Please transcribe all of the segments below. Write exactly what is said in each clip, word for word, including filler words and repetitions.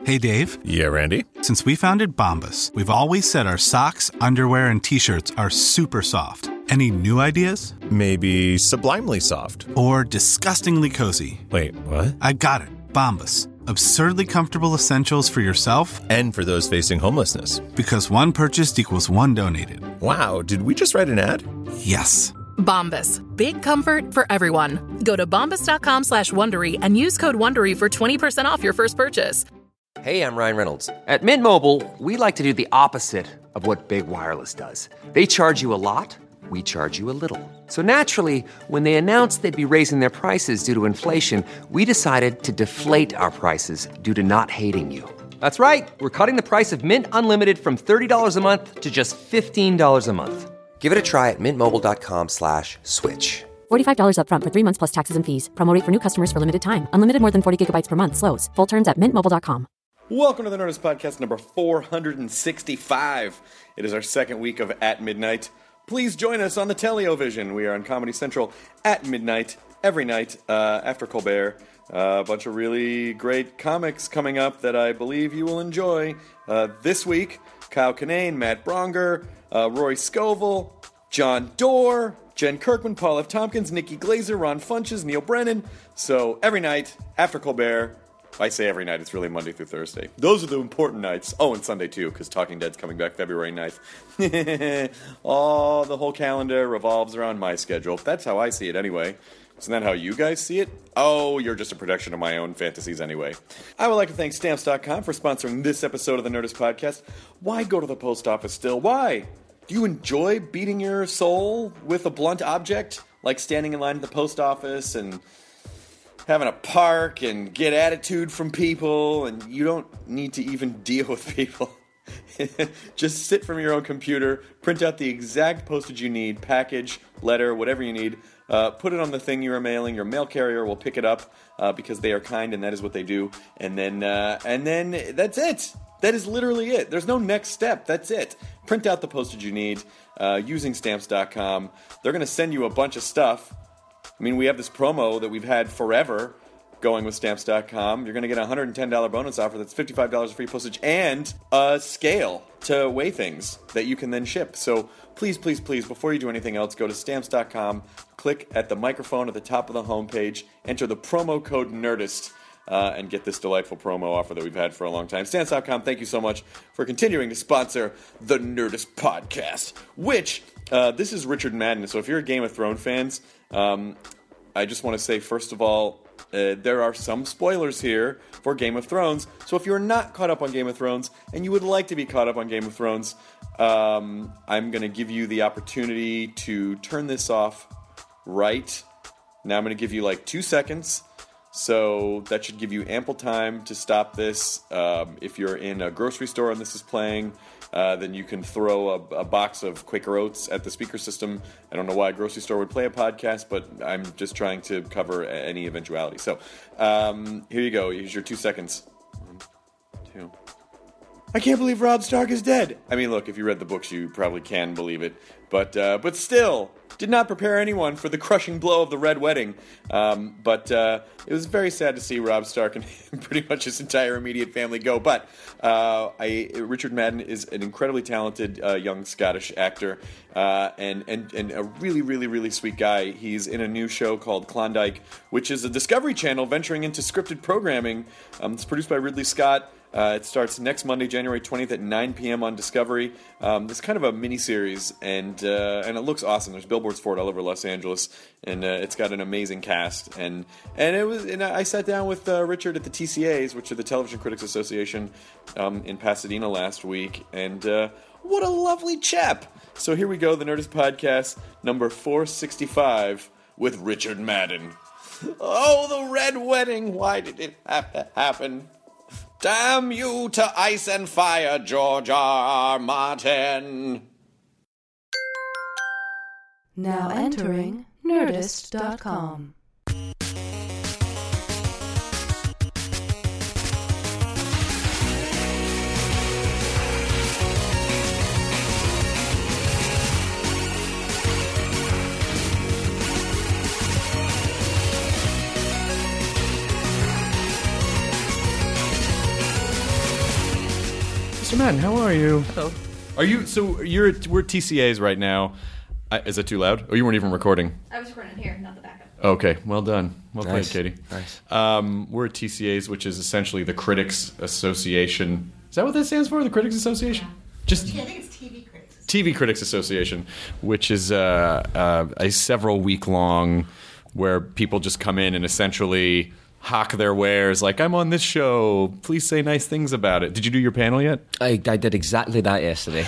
Hey, Dave. Yeah, Randy? Since we founded Bombas, we've always said our socks, underwear, and T-shirts are super soft. Any new ideas? Maybe sublimely soft. Or disgustingly cozy. Wait, what? I got it. Bombas. Absurdly comfortable essentials for yourself and for those facing homelessness. Because one purchased equals one donated. Wow, did we just write an ad? Yes. Bombas. Big comfort for everyone. Go to bombas.com slash Wondery and use code Wondery for twenty percent off your first purchase. Hey, I'm Ryan Reynolds. At Mint Mobile, we like to do the opposite of what Big Wireless does. They charge you a lot, we charge you a little. So naturally, when they announced they'd be raising their prices due to inflation, we decided to deflate our prices due to not hating you. That's right. We're cutting the price of Mint Unlimited from thirty dollars a month to just fifteen dollars a month. Give it a try at mintmobile.com slash switch. forty-five dollars up front for three months plus taxes and fees. Promo rate for new customers for limited time. Unlimited more than forty gigabytes per month. Slows full terms at mint mobile dot com. Welcome to the Nerdist Podcast number four hundred sixty-five. It is our second week of At Midnight. Please join us on the Teleovision. We are on Comedy Central at midnight, every night, uh, after Colbert. Uh, a bunch of really great comics coming up that I believe you will enjoy. Uh, this week, Kyle Kinane, Matt Bronger, uh, Roy Scovel, John Doerr, Jen Kirkman, Paul F. Tompkins, Nikki Glazer, Ron Funches, Neil Brennan. So every night, after Colbert, I say every night, it's really Monday through Thursday. Those are the important nights. Oh, and Sunday too, because Talking Dead's coming back February ninth. Oh, the whole calendar revolves around my schedule. That's how I see it anyway. Isn't that how you guys see it? Oh, you're just a production of my own fantasies anyway. I would like to thank Stamps dot com for sponsoring this episode of the Nerdist Podcast. Why go to the post office still? Why? Do you enjoy beating your soul with a blunt object? Like standing in line at the post office and having a park and get attitude from people, and you don't need to even deal with people. Just sit from your own computer, print out the exact postage you need, package, letter, whatever you need, uh, put it on the thing you are mailing. Your mail carrier will pick it up uh, because they are kind and that is what they do. And then, uh, and then that's it. That is literally it. There's no next step. That's it. Print out the postage you need uh, using Stamps dot com. They're going to send you a bunch of stuff. I mean, we have this promo that we've had forever going with Stamps dot com. You're going to get a one hundred ten dollars bonus offer that's fifty-five dollars free postage and a scale to weigh things that you can then ship. So please, please, please, before you do anything else, go to Stamps dot com, click at the microphone at the top of the homepage, enter the promo code NERDIST, uh, and get this delightful promo offer that we've had for a long time. Stamps dot com, thank you so much for continuing to sponsor the Nerdist Podcast, which, uh, this is Richard Madden. So if you're a Game of Thrones fans, Um, I just want to say, first of all, uh, there are some spoilers here for Game of Thrones. So if you're not caught up on Game of Thrones and you would like to be caught up on Game of Thrones, um, I'm going to give you the opportunity to turn this off right now. I'm going to give you like two seconds. So that should give you ample time to stop this. Um, if you're in a grocery store and this is playing, uh, then you can throw a, a box of Quaker Oats at the speaker system. I don't know why a grocery store would play a podcast, but I'm just trying to cover any eventuality. So um, here you go. Here's your two seconds. One, two. I can't believe Robb Stark is dead. I mean, look, if you read the books, you probably can believe it. But uh, but still, did not prepare anyone for the crushing blow of the Red Wedding. Um, but uh, it was very sad to see Robb Stark and pretty much his entire immediate family go. But uh, I, Richard Madden is an incredibly talented uh, young Scottish actor uh, and, and, and a really, really, really sweet guy. He's in a new show called Klondike, which is a Discovery Channel venturing into scripted programming. Um, it's produced by Ridley Scott. Uh, it starts next Monday, January twentieth at nine p.m. on Discovery. Um, it's kind of a mini-series, and uh, and it looks awesome. There's billboards for it all over Los Angeles, and uh, it's got an amazing cast. And and it was. And I sat down with uh, Richard at the T C As, which are the Television Critics Association, um, in Pasadena last week, and uh, what a lovely chap. So here we go, the Nerdist Podcast, number four sixty-five, with Richard Madden. Oh, the Red Wedding! Why did it have to happen? Damn you to ice and fire, George R. R. Martin. Now entering Nerdist dot com. Mister Madden, how are you? Hello. Are you, so you're, at, we're at T C As right now. Uh, is it too loud? Oh, you weren't even recording? I was recording here, not the backup. Okay, well done. Well Nice. played, Katie. Nice. Um, we're at T C As, which is essentially the Critics Association. Is that what that stands for, the Critics Association? Just I think it's T V Critics. T V Critics Association, which is uh, uh, a several week long where people just come in and essentially hawk their wares like, I'm on this show, please say nice things about it. Did you do your panel yet? I, I did exactly that yesterday.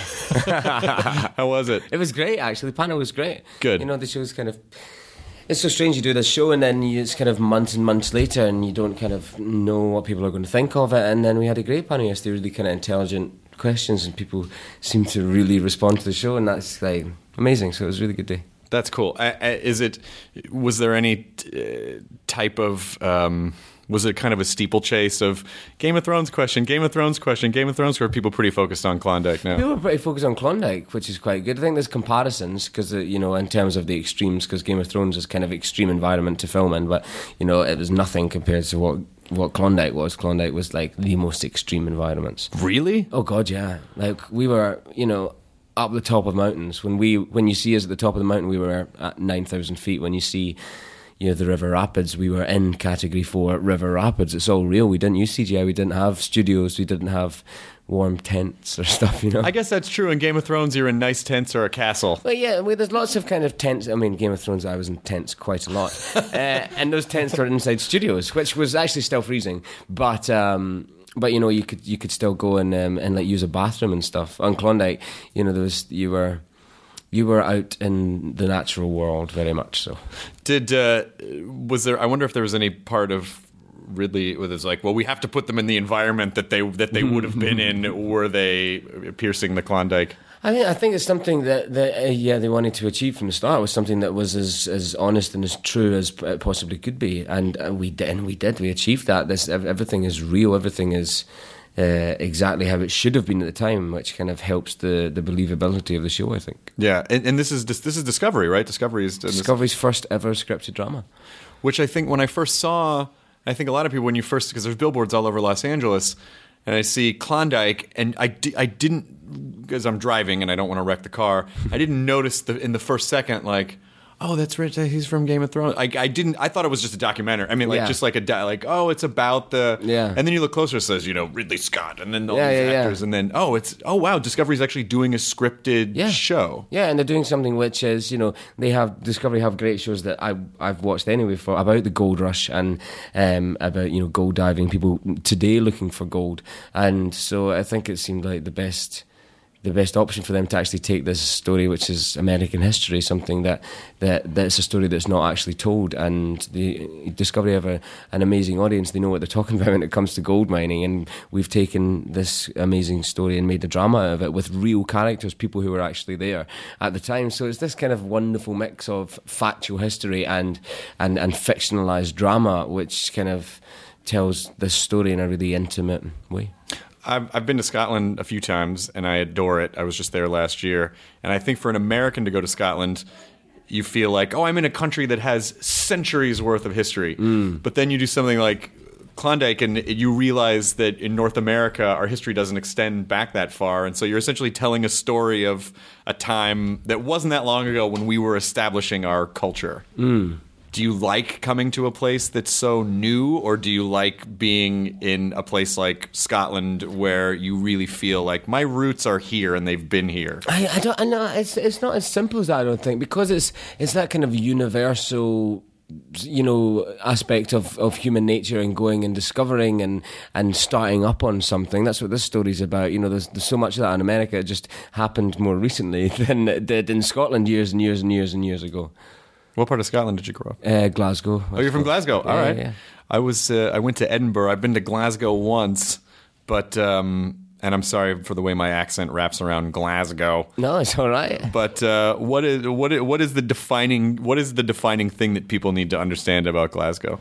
How was it? It was great, actually. The panel was great. Good. You know, the show's kind of... It's so strange, you do this show and then you, it's kind of months and months later and you don't kind of know what people are going to think of it. And then we had a great panel yesterday, really kind of intelligent questions, and people seem to really respond to the show, and that's like amazing. So it was a really good day. That's cool. Uh, is it? Was there any uh, type of? Um, was it kind of a steeplechase of Game of Thrones question, Game of Thrones question, Game of Thrones? Or are people pretty focused on Klondike now? People are pretty focused on Klondike, which is quite good. I think there's comparisons because uh, you know, in terms of the extremes, because Game of Thrones is kind of extreme environment to film in, but you know, it was nothing compared to what. What Klondike was. Klondike was like the most extreme environments. Really? Oh God, yeah. Like we were, you know, up the top of mountains. When we, when you see us at the top of the mountain, we were at nine thousand feet. When you see, you know, the River Rapids, we were in Category Four River Rapids. It's all real. We didn't use C G I. We didn't have studios. We didn't have warm tents or stuff. You know. I guess that's true. In Game of Thrones, you're in nice tents or a castle. Well, yeah, well, there's lots of kind of tents. I mean, Game of Thrones, I was in tents quite a lot. uh, and those tents were inside studios, which was actually still freezing. But, um, but you know, you could you could still go and um, and like use a bathroom and stuff. On Klondike, you know, there was you were you were out in the natural world very much so. Did uh, was there? I wonder if there was any part of Ridley where it's like, well, we have to put them in the environment that they that they would have been in were they piercing the Klondike. I mean, I think it's something that, that uh, yeah, they wanted to achieve from the start. It was something that was as, as honest and as true as it possibly could be, and uh, we did. And we did. We achieved that. This everything is real. Everything is uh, exactly how it should have been at the time, which kind of helps the, the believability of the show, I think. Yeah, and, and this is this is Discovery, right? Discovery is Discovery's first ever scripted drama, which I think when I first saw. I think a lot of people, when you first, because there's billboards all over Los Angeles, and I see Klondike, and I, di- I didn't, because I'm driving and I don't want to wreck the car, I didn't notice the, in the first second, like, oh, that's Rich, he's from Game of Thrones. I, I didn't, I thought it was just a documentary. I mean, like, yeah. just like a, di- like, oh, it's about the, yeah. And then you look closer, it says, you know, Ridley Scott, and then all yeah, these yeah, actors, yeah. and then, oh, it's, oh, wow, Discovery's actually doing a scripted yeah. show. Yeah, and they're doing something which is, you know, they have, Discovery have great shows that I, I've watched anyway for, about the gold rush and um, about, you know, gold diving, people today looking for gold. And so I think it seemed like the best... the best option for them to actually take this story, which is American history, something that, that that's a story that's not actually told, and the Discovery have a, an amazing audience. They know what they're talking about when it comes to gold mining, and we've taken this amazing story and made a drama out of it with real characters, people who were actually there at the time. So it's this kind of wonderful mix of factual history and and, and fictionalized drama, which kind of tells this story in a really intimate way. I've, I've been to Scotland a few times, and I adore it. I was just there last year. And I think for an American to go to Scotland, you feel like, oh, I'm in a country that has centuries worth of history. Mm. But then you do something like Klondike, and you realize that in North America, our history doesn't extend back that far. And so you're essentially telling a story of a time that wasn't that long ago when we were establishing our culture. Mm. Do you like coming to a place that's so new, or do you like being in a place like Scotland where you really feel like my roots are here and they've been here? I, I don't I know it's it's not as simple as that, I don't think, because it's it's that kind of universal, you know, aspect of, of human nature and going and discovering and, and starting up on something. That's what this story's about. You know, there's, there's so much of that in America. It just happened more recently than it did in Scotland years and years and years and years ago. What part of Scotland did you grow up? Uh, Glasgow. Oh, you're from Glasgow. All yeah, right. Yeah. I was. Uh, I went to Edinburgh. I've been to Glasgow once, but um, and I'm sorry for the way my accent wraps around Glasgow. No, it's all right. But uh, what is what is, what is the defining what is the defining thing that people need to understand about Glasgow?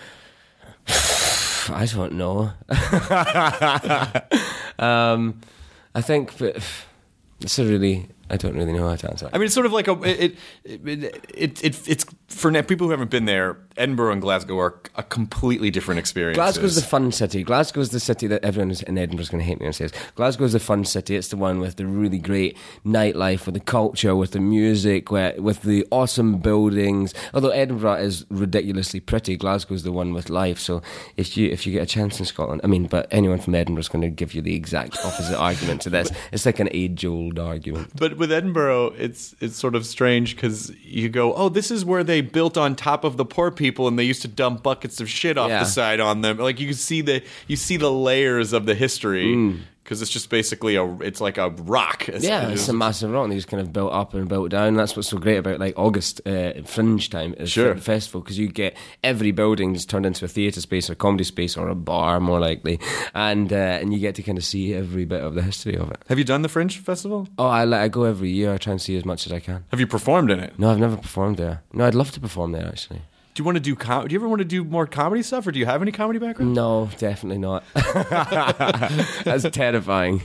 I don't know. um, I think it's a really. I don't really know how to answer that. I mean, it's sort of like a it it, it, it it's for ne- people who haven't been there, Edinburgh and Glasgow are a completely different experience. Glasgow's the fun city. Glasgow's the city that everyone in Edinburgh's going to hate me when I say this. Glasgow's the fun city. It's the one with the really great nightlife, with the culture, with the music, where, with the awesome buildings. Although Edinburgh is ridiculously pretty, Glasgow's the one with life. So if you if you get a chance in Scotland, I mean, but anyone from Edinburgh's going to give you the exact opposite argument to this. It's like an age-old argument. But with Edinburgh, it's it's sort of strange because you go, oh, this is where they built on top of the poor people. People and they used to dump buckets of shit off yeah. the side on them. Like you can see the you see the layers of the history because mm. it's just basically a it's like a rock. It's, yeah, it's, it's a massive rock. And they just kind of built up and built down. That's what's so great about like August uh, Fringe time is sure. the festival because you get every building just turned into a theatre space or a comedy space or a bar more likely, and uh, and you get to kind of see every bit of the history of it. Have you done the Fringe Festival? Oh, I I go every year. I try and see as much as I can. Have you performed in it? No, I've never performed there. No, I'd love to perform there actually. Do you want to do com- do you ever want to do more comedy stuff, or do you have any comedy background? No, definitely not. That's terrifying.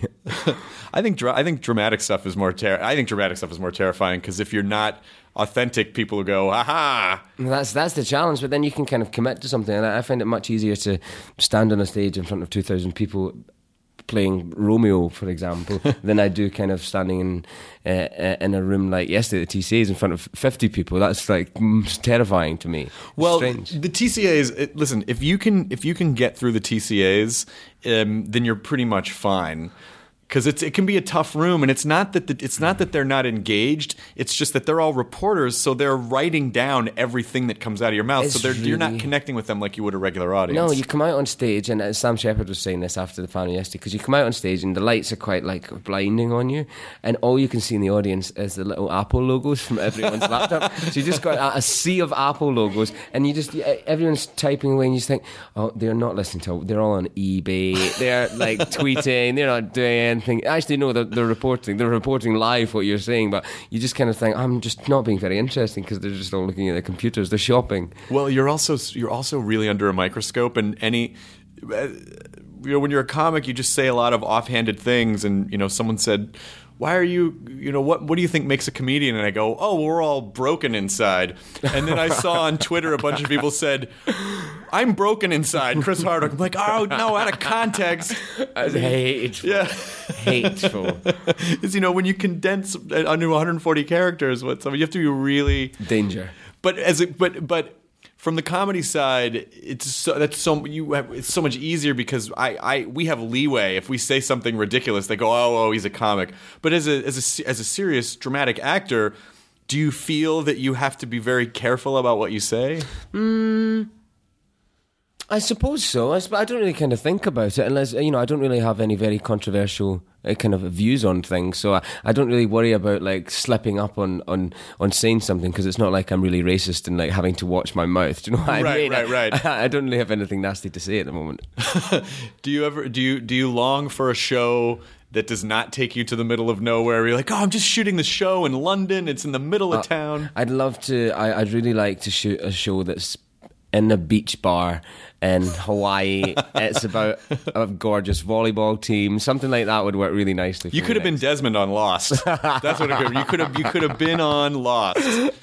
I think dra- I think dramatic stuff is more ter- I think dramatic stuff is more terrifying because if you're not authentic, people will go, aha. That's that's the challenge, but then you can kind of commit to something, and I find it much easier to stand on a stage in front of two thousand people playing Romeo, for example, than I do kind of standing in uh, in a room like yesterday at the T C As in front of fifty people. That's like mm, terrifying to me. Well, strange. The T C As, it, listen, if you can if you can get through the T C As, um, then you're pretty much fine. Because it's it can be a tough room, and it's not that the, it's not that they're not engaged. It's just that they're all reporters, so they're writing down everything that comes out of your mouth. It's so they're, really... you're not connecting with them like you would a regular audience. No, you come out on stage, and uh, Sam Shepard was saying this after the panel yesterday, because you come out on stage and the lights are quite like blinding on you, and all you can see in the audience is the little Apple logos from everyone's laptop. So you just got a, a sea of Apple logos, and you just everyone's typing away, and you just think, oh, they're not listening to. They're all on eBay. They're like tweeting. They're not doing anything. Actually, no, they're, they're reporting. They're reporting live what you're saying, but you just kind of think, I'm just not being very interesting because they're just all looking at their computers. They're shopping. Well, you're also you're also really under a microscope, and any. Uh, you know, when you're a comic, you just say a lot of offhanded things, and you know, someone said, why are you, you know, what what do you think makes a comedian? And I go, oh, we're all broken inside. And then I saw on Twitter a bunch of people said, I'm broken inside, Chris Hardwick. I'm like, oh, no, out of context. Hateful. Yeah. Hateful. It's, you know, when you condense under one hundred forty characters, what so you have to be really... Danger. But as it, but but... From the comedy side, it's so, that's so you have, it's so much easier because I, I we have leeway. If we say something ridiculous, they go, oh, oh, he's a comic. But as a as a as a serious dramatic actor, do you feel that you have to be very careful about what you say? Mm, I suppose so. I, I don't really kind of think about it unless, you know, I don't really have any very controversial uh, kind of views on things. So I, I don't really worry about like slipping up on, on, on saying something because it's not like I'm really racist and like having to watch my mouth. Do you know what I right, mean? Right, right, right. I, I don't really have anything nasty to say at the moment. do you ever do you do you long for a show that does not take you to the middle of nowhere? You're like, oh, I'm just shooting the show in London. It's in the middle of uh, town. I'd love to. I, I'd really like to shoot a show that's in a beach bar in Hawaii. It's about a gorgeous volleyball team. Something like that would work really nicely for You could have been Desmond on Lost. That's what it could. You could have. You could have been on Lost.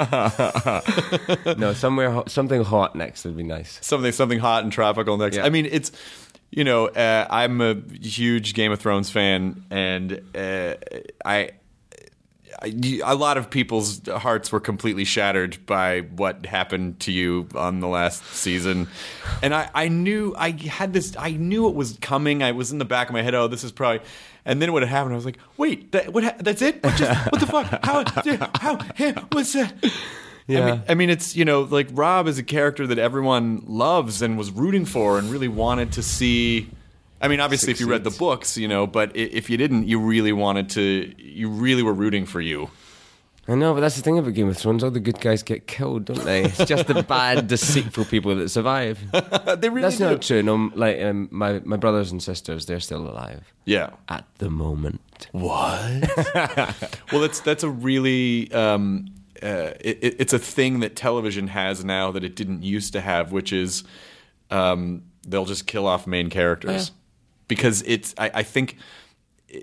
No, somewhere ho- something hot next would be nice. Something something hot and tropical next. Yeah. I mean, it's you know, uh, I'm a huge Game of Thrones fan, and uh, I. A lot of people's hearts were completely shattered by what happened to you on the last season, and I, I knew I had this. I knew it was coming. I was in the back of my head. Oh, this is probably. And then when it happened, I was like, "Wait, that, what? Ha- that's it? What, just, what the fuck? How? How? How what's that?" Yeah. I mean, I mean, it's you know, like Rob is a character that everyone loves and was rooting for and really wanted to see. I mean, obviously, Succeeds. If you read the books, you know, but if you didn't, you really wanted to, you really were rooting for you. I know, but that's the thing about Game of Thrones. All the good guys get killed, don't they? It's just the bad, deceitful people that survive. They really That's do. not true. No, like um, my my brothers and sisters, they're still alive. Yeah, at the moment. What? Well, that's that's a really. Um, uh, it, it's a thing that television has now that it didn't used to have, which is um, they'll just kill off main characters. Oh, yeah. Because it's, I, I think,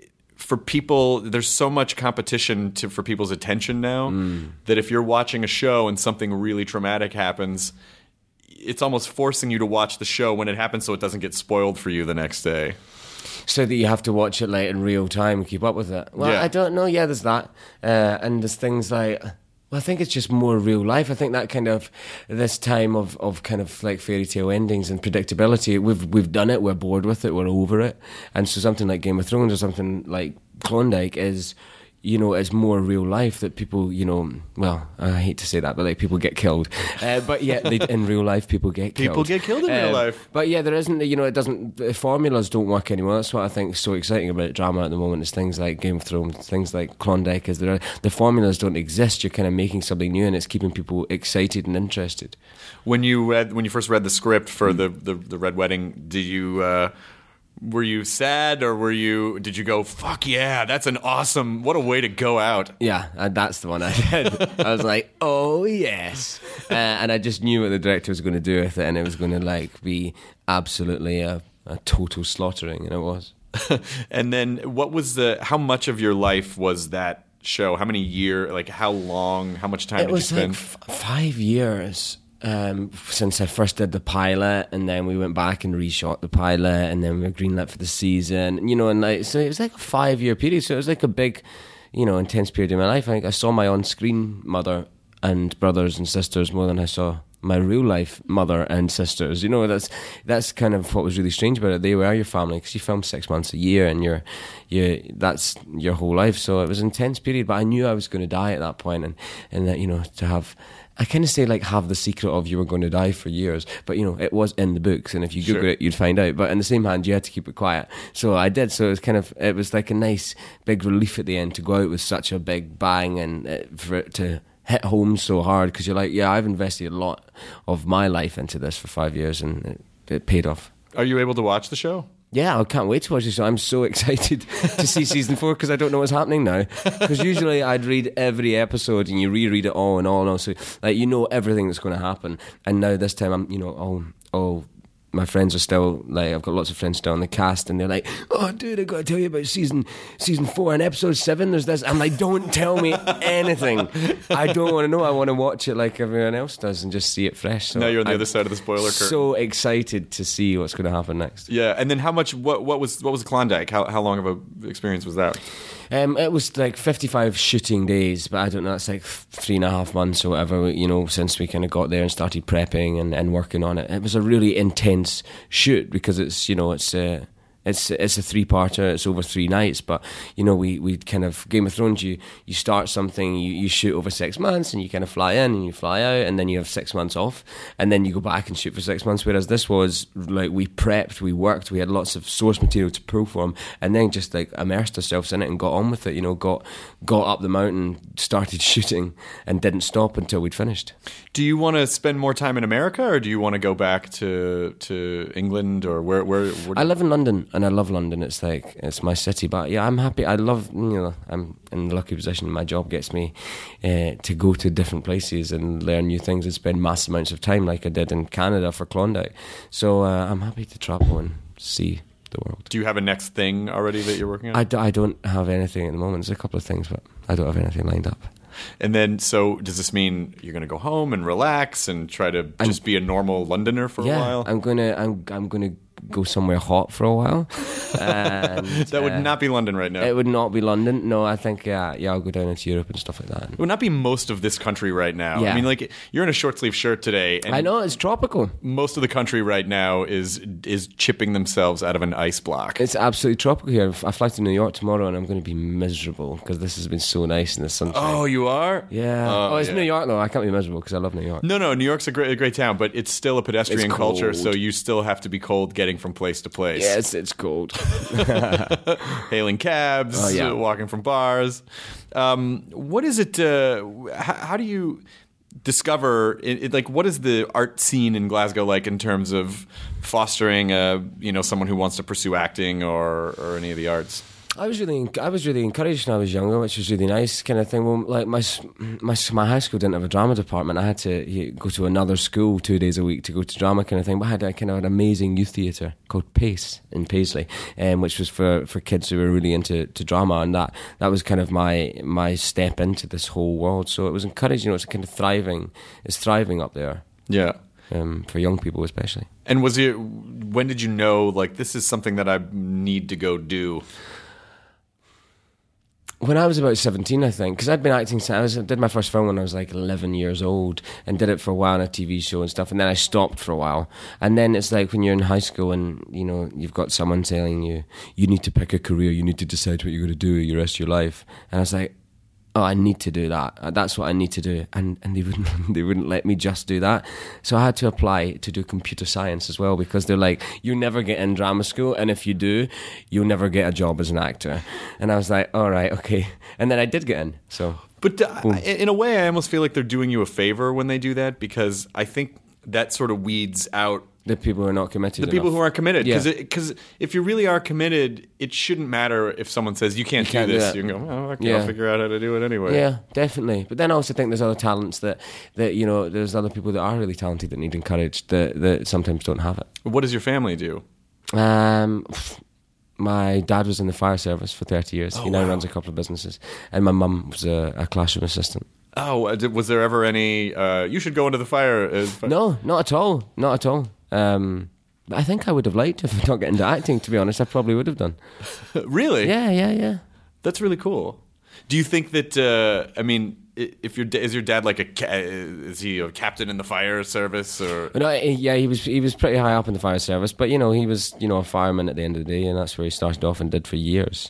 for people, there's so much competition to for people's attention now mm. that if you're watching a show and something really traumatic happens, it's almost forcing you to watch the show when it happens so it doesn't get spoiled for you the next day. So that you have to watch it like in real time and keep up with it. Well, yeah. I don't know. Yeah, there's that. Uh, and there's things like... Well, I think it's just more real life. I think that kind of this time of, of kind of like fairy tale endings and predictability, we've we've done it. We're bored with it. We're over it. And so something like Game of Thrones or something like Klondike is, you know, it's more real life that people, you know, well, I hate to say that, but like people get killed. Uh, but yeah, they, in real life, people get killed. People get killed in um, real life. But yeah, there isn't, you know, it doesn't, the formulas don't work anymore. That's what I think is so exciting about drama at the moment is things like Game of Thrones, things like Klondike, is there are, the formulas don't exist. You're kind of making something new and it's keeping people excited and interested. When you read, when you first read the script for mm. the, the, the Red Wedding, did you... Uh, Were you sad, or were you? Did you go, fuck yeah, that's an awesome, what a way to go out? Yeah, uh, that's the one I did. I was like, oh yes. Uh, and I just knew what the director was going to do with it, and it was going to like be absolutely a, a total slaughtering, and it was. And then what was the, how much of your life was that show? How many years, like how long, how much time it did you spend? It was like f- five years. Um, since I first did the pilot, and then we went back and reshot the pilot, and then we were greenlit for the season, you know, and like, so it was like a five year period, so it was like a big, you know, intense period in my life. I think I saw my on-screen mother and brothers and sisters more than I saw my real life mother and sisters, you know. That's that's kind of what was really strange about it. They were your family, because you film six months a year, and you're, you that's your whole life, so it was an intense period, but I knew I was going to die at that point, and, and that, you know, to have, I kind of say like have the secret of you were going to die for years, but you know, it was in the books, and if you Google sure. it, you'd find out. But in the same hand, you had to keep it quiet. So I did. So it was kind of, it was like a nice big relief at the end to go out with such a big bang, and uh, for it to hit home so hard, because you're like, yeah, I've invested a lot of my life into this for five years, and it, it paid off. Are you able to watch the show? Yeah, I can't wait to watch it. So I'm so excited to see season four, because I don't know what's happening now. Because usually I'd read every episode and you reread it all and all and all. So like, you know everything that's going to happen. And now this time I'm, you know, all all my friends are still like, I've got lots of friends still in the cast, and they're like, oh dude, I got to tell you about season season four and episode seven. There's this. I'm like, don't tell me anything. I don't want to know. I want to watch it like everyone else does and just see it fresh. So now you're on the I'm other side of the spoiler curtain. So excited to see what's going to happen next. Yeah, and then how much? What what was what was Klondike? How how long of a experience was that? Um, it was like fifty-five shooting days, but I don't know, it's like three and a half months or whatever, you know, since we kind of got there and started prepping and, and working on it. It was a really intense shoot, because it's, you know, it's uh, it's it's a three-parter, it's over three nights, but, you know, we, we kind of, Game of Thrones, you, you start something, you, you shoot over six months, and you kind of fly in and you fly out, and then you have six months off, and then you go back and shoot for six months, whereas this was, like, we prepped, we worked, we had lots of source material to pull from, and then just, like, immersed ourselves in it and got on with it, you know, got got up the mountain, started shooting, and didn't stop until we'd finished. Do you want to spend more time in America, or do you want to go back to to England, or where? where, where I live in London, and I love London. It's like, it's my city. But yeah, I'm happy. I love, you know, I'm in a lucky position. My job gets me uh, to go to different places and learn new things and spend mass amounts of time, like I did in Canada for Klondike. So uh, I'm happy to travel and see the world. Do you have a next thing already that you're working on? I, d- I don't have anything at the moment. There's a couple of things, but I don't have anything lined up. And then, so does this mean you're going to go home and relax and try to I'm, just be a normal Londoner for yeah, a while? I'm gonna, I'm, I'm gonna go somewhere hot for a while. And, that would uh, not be London right now. It would not be London. No, I think yeah, yeah, I'll go down into Europe and stuff like that. It would not be most of this country right now. Yeah. I mean, like, you're in a short sleeve shirt today. And I know, it's tropical. Most of the country right now is is chipping themselves out of an ice block. It's absolutely tropical here. I fly to New York tomorrow, and I'm going to be miserable because this has been so nice in the sunshine. Oh, you are? Yeah. Uh, oh, it's yeah. New York though. I can't be miserable because I love New York. No, no, New York's a great, a great town, but it's still a pedestrian It's culture, cold. so you still have to be cold getting from place to place. Yeah, it's, it's cold. Hailing cabs, Oh, yeah. uh, walking from bars. Um, what is it? Uh, how, how do you discover? It, it, like, what is the art scene in Glasgow like in terms of fostering, a, you know, someone who wants to pursue acting or or any of the arts? I was really, I was really encouraged when I was younger, which was really nice, kind of thing. Well, like my, my, my high school didn't have a drama department. I had to go to another school two days a week to go to drama, kind of thing. But I had a kind of an amazing youth theatre called Pace in Paisley, um, which was for, for kids who were really into to drama, and that that was kind of my my step into this whole world. So it was encouraging. You know, it's kind of thriving. It's thriving up there. Yeah. Um, for young people especially. And was it? When did you know, like, this is something that I need to go do? When I was about seventeen, I think, because I'd been acting since I was, did my first film when I was like eleven years old, and did it for a while on a T V show and stuff, and then I stopped for a while. And then it's like when you're in high school and, you know, you've got someone telling you, you need to pick a career, you need to decide what you're going to do the rest of your life. And I was like, oh, I need to do that. That's what I need to do. And and they wouldn't they wouldn't let me just do that. So I had to apply to do computer science as well, because they're like, you never get in drama school, and if you do, you'll never get a job as an actor. And I was like, all right, okay. And then I did get in. So, But uh, in a way, I almost feel like they're doing you a favor when they do that, because I think that sort of weeds out the people who are not committed. The people enough. who aren't committed. Yeah. Because if you really are committed, it shouldn't matter if someone says, you can't, You can't do do this. that. You can go, oh, okay, Yeah. I'll figure out how to do it anyway. Yeah, definitely. But then I also think there's other talents that, that you know, there's other people that are really talented that need encouraged that, that sometimes don't have it. What does your family do? Um, my dad was in the fire service for thirty years. Oh, he now wow. runs a couple of businesses. And my mum was a, a classroom assistant. Oh, uh, did- was there ever any, uh, you should go into the fire? Uh, fi- No, not at all. Not at all. Um, but I think I would have liked to if I not got into acting, to be honest. I probably would have done. Really? Yeah, yeah, yeah. That's really cool. Do you think that, uh, I mean, i- if your da- is your dad like a, ca- is he a captain in the fire service or? No, yeah, he was he was pretty high up in the fire service, but you know, he was, you know, a fireman at the end of the day, and that's where he started off and did for years.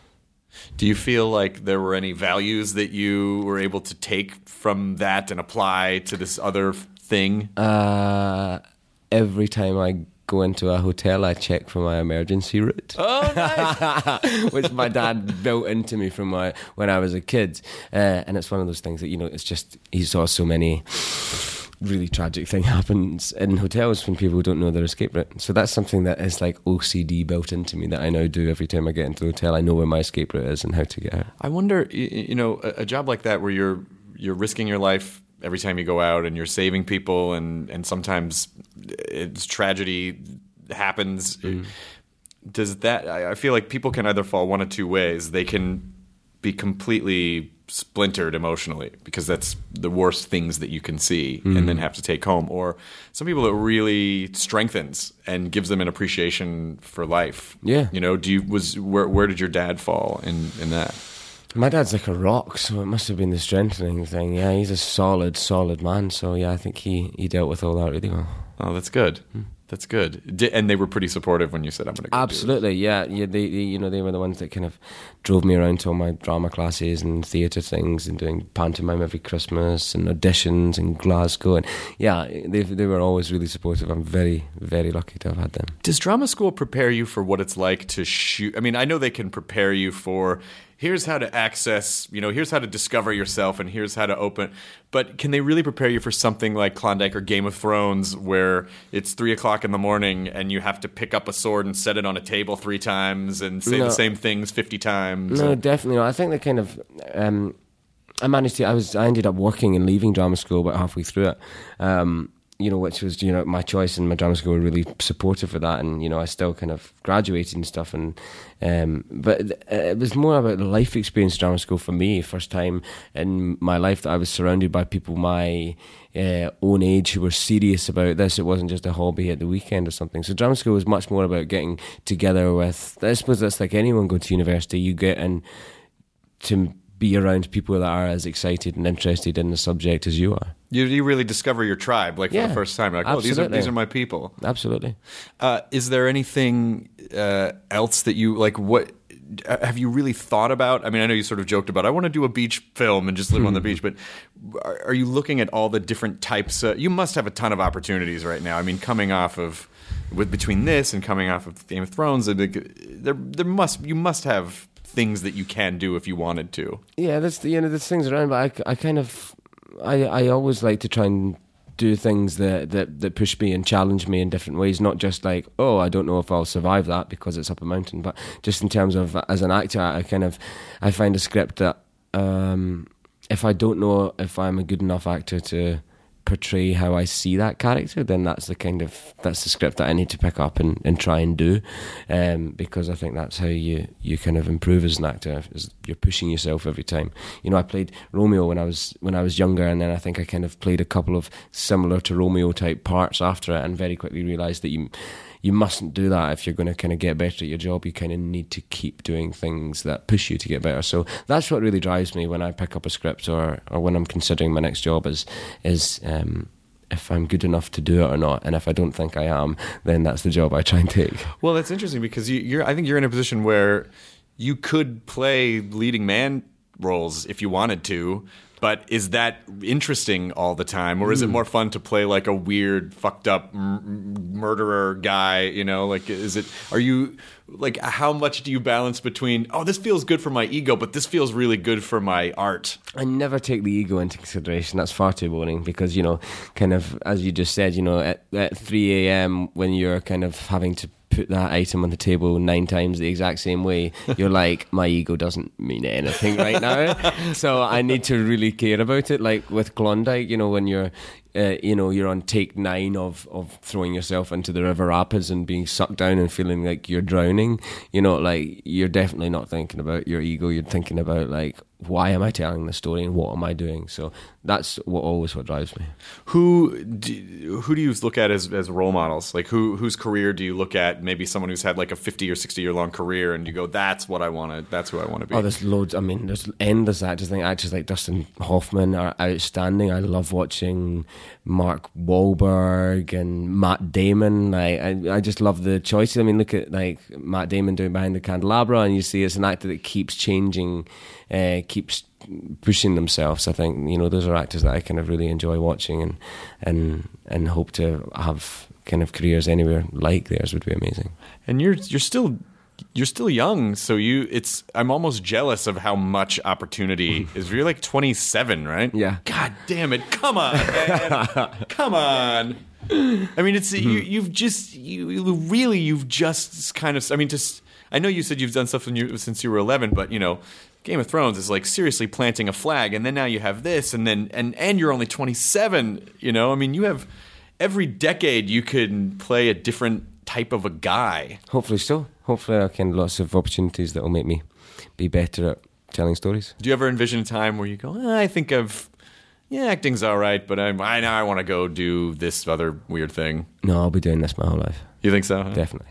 Do you feel like there were any values that you were able to take from that and apply to this other thing? Uh, every time I go into a hotel, I check for my emergency route. Oh, nice. Which my dad built into me from my, when I was a kid. Uh, and it's one of those things that, you know, it's just, he saw so many really tragic thing happens in hotels when people don't know their escape route. So that's something that is like O C D built into me that I now do every time I get into the hotel. I know where my escape route is and how to get out. I wonder, y- you know, a, a job like that where you're you're risking your life every time you go out and you're saving people, and, and sometimes it's tragedy happens. Mm. Does that? I I feel like people can either fall one of two ways. They can be completely splintered emotionally because that's the worst things that you can see, Mm. and then have to take home. Or some people it really strengthens and gives them an appreciation for life. Yeah. You know, do you was where where did your dad fall in in that? My dad's like a rock, so it must have been the strengthening thing. Yeah, he's a solid, solid man. So yeah, I think he, he dealt with all that really well. Oh, that's good. That's good. Di- and they were pretty supportive when you said, I'm going to go do Absolutely, yeah, yeah. They, they, you know, they were the ones that kind of drove me around to all my drama classes and theatre things, and doing pantomime every Christmas and auditions in Glasgow. And yeah, they they were always really supportive. I'm very, very lucky to have had them. Does drama school prepare you for what it's like to shoot? I mean, I know they can prepare you for here's how to access, you know, here's how to discover yourself, and here's how to open. But can they really prepare you for something like Klondike or Game of Thrones, where it's three o'clock in the morning and you have to pick up a sword and set it on a table three times and say No. the same things fifty times? No, definitely not. I think they kind of. Um, I managed to. I was. I ended up working and leaving drama school about halfway through it. Um, you know, which was, you know, my choice, and my drama school were really supportive for that, and you know, I still kind of graduated and stuff, and um, but it was more about the life experience of drama school for me. First time in my life that I was surrounded by people my uh, own age who were serious about this. It wasn't just a hobby at the weekend or something. So drama school was much more about getting together with. I suppose that's like anyone going to university. You get in to be around people that are as excited and interested in the subject as you are. You, you really discover your tribe, like, for Yeah, the first time. Like, oh, these are absolutely. these are my people. Absolutely. Uh, is there anything uh, else that you, like, what, have you really thought about? I mean, I know you sort of joked about, I want to do a beach film and just live on the beach, but are, are you looking at all the different types? Uh, you must have a ton of opportunities right now. I mean, coming off of, with between this and coming off of Game of Thrones, there, there must, you must have things that you can do if you wanted to. Yeah, that's the, you know, there's things around, but I, I kind of, I, I always like to try and do things that, that, that push me and challenge me in different ways, not just like, oh, I don't know if I'll survive that because it's up a mountain, but just in terms of, as an actor, I kind of, I find a script that um, if I don't know if I'm a good enough actor to portray how I see that character, then that's the kind of that's the script that I need to pick up and, and try and do, um, because I think that's how you, you kind of improve as an actor. Is you're pushing yourself every time. You know, I played Romeo when I was when I was younger, and then I think I kind of played a couple of similar to Romeo type parts after it, and very quickly realised that you you mustn't do that if you're going to kind of get better at your job. You kind of need to keep doing things that push you to get better. So that's what really drives me when I pick up a script or, or when I'm considering my next job is is um, if I'm good enough to do it or not. And if I don't think I am, then that's the job I try and take. Well, that's interesting because you, you're. I think you're in a position where you could play leading man roles if you wanted to. But is that interesting all the time, or is it more fun to play like a weird, fucked up m- murderer guy? You know, like is it? Are you like how much do you balance between? Oh, this feels good for my ego, but this feels really good for my art. I never take the ego into consideration. That's far too boring because, you know, kind of as you just said, you know, at, at three a.m. when you're kind of having to put that item on the table nine times the exact same way, you're like, my ego doesn't mean anything right now, so I need to really care about it. Like with Klondike, you know, when you're uh, you know, you're on take nine of, of throwing yourself into the river rapids and being sucked down and feeling like you're drowning, you know, like you're definitely not thinking about your ego. You're thinking about like, why am I telling the story and what am I doing? So that's what always what drives me. Who do, who do you look at as, as role models? Like who whose career do you look at? Maybe someone who's had like a fifty or sixty year long career, and you go, that's what I want to. That's who I want to be. Oh, there's loads. I mean, there's endless actors. I think actors like Dustin Hoffman are outstanding. I love watching Mark Wahlberg and Matt Damon. Like I, I just love the choices. I mean, look at like Matt Damon doing Behind the Candelabra, and you see it's an actor that keeps changing. Uh, keeps pushing themselves. I think, you know, those are actors that I kind of really enjoy watching and and and hope to have kind of careers anywhere like theirs would be amazing. And you're you're still you're still young, so you it's I'm almost jealous of how much opportunity is. You're like twenty-seven, right? Yeah. God damn it! Come on, man. Come on. I mean, it's mm-hmm. you, you've just you, you really you've just kind of. I mean, just I know you said you've done stuff when you, since you were eleven, but you know. Game of Thrones is like seriously planting a flag, and then now you have this, and then and, and you're only twenty-seven. You know, I mean, you have every decade you can play a different type of a guy. Hopefully so. Hopefully I can lots of opportunities that will make me be better at telling stories. Do you ever envision a time where you go, oh, I think I've yeah, acting's all right, but I'm, I now I want to go do this other weird thing? No, I'll be doing this my whole life. You think so? Huh? Definitely.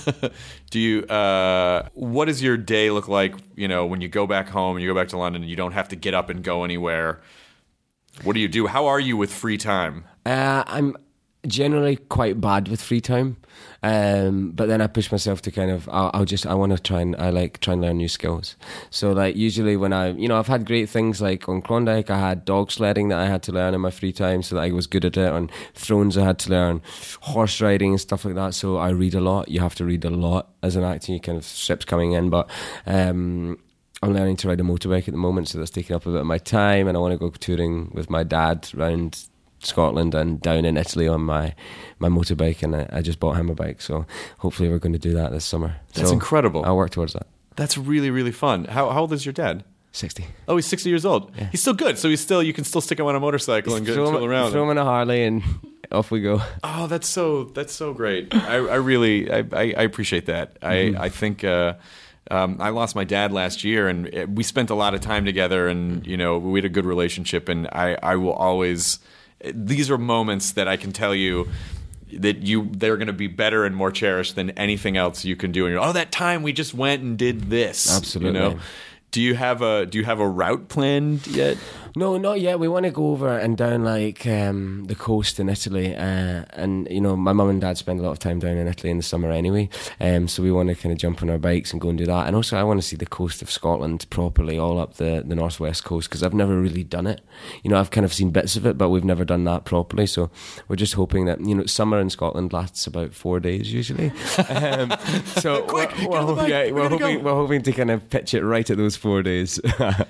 Do you? Uh, what does your day look like? You know, when you go back home and you go back to London and you don't have to get up and go anywhere. What do you do? How are you with free time? Uh, I'm generally quite bad with free time, um, but then I push myself to kind of. I'll, I'll just. I want to try and. I like try and learn new skills. So like usually when I, you know, I've had great things like on Klondike. I had dog sledding that I had to learn in my free time, so that I was good at it. On Thrones, I had to learn horse riding and stuff like that. So I read a lot. You have to read a lot as an actor. You kind of ships coming in, but. Um, I'm learning to ride a motorbike at the moment, so that's taking up a bit of my time, and I want to go touring with my dad around Scotland and down in Italy on my, my motorbike, and I, I just bought him a bike, so hopefully we're going to do that this summer. That's so incredible. I'll work towards that. That's really, really fun. How, how old is your dad? sixty. Oh, he's sixty years old. Yeah. He's still good, so he's still you can still stick him on a motorcycle and go tool around. Throw him in a Harley and off we go. Oh, that's so that's so great. I, I really I, I, I appreciate that. Mm-hmm. I I think. Uh, Um, I lost my dad last year, and we spent a lot of time together, and you know we had a good relationship. And I, I will always. These are moments that I can tell you that you they're going to be better and more cherished than anything else you can do. And you're, oh, that time we just went and did this. Absolutely. You know? Do you have a Do you have a route planned yet? No, not yet. We want to go over and down like um, the coast in Italy, uh, and you know, my mum and dad spend a lot of time down in Italy in the summer anyway. Um, so we want to kind of jump on our bikes and go and do that. And also, I want to see the coast of Scotland properly, all up the the northwest coast, because I've never really done it. You know, I've kind of seen bits of it, but we've never done that properly. So we're just hoping that you know, summer in Scotland lasts about four days usually. um, so Quick, we're, we're, yeah, we're hoping go. we're hoping to kind of pitch it right at those four days.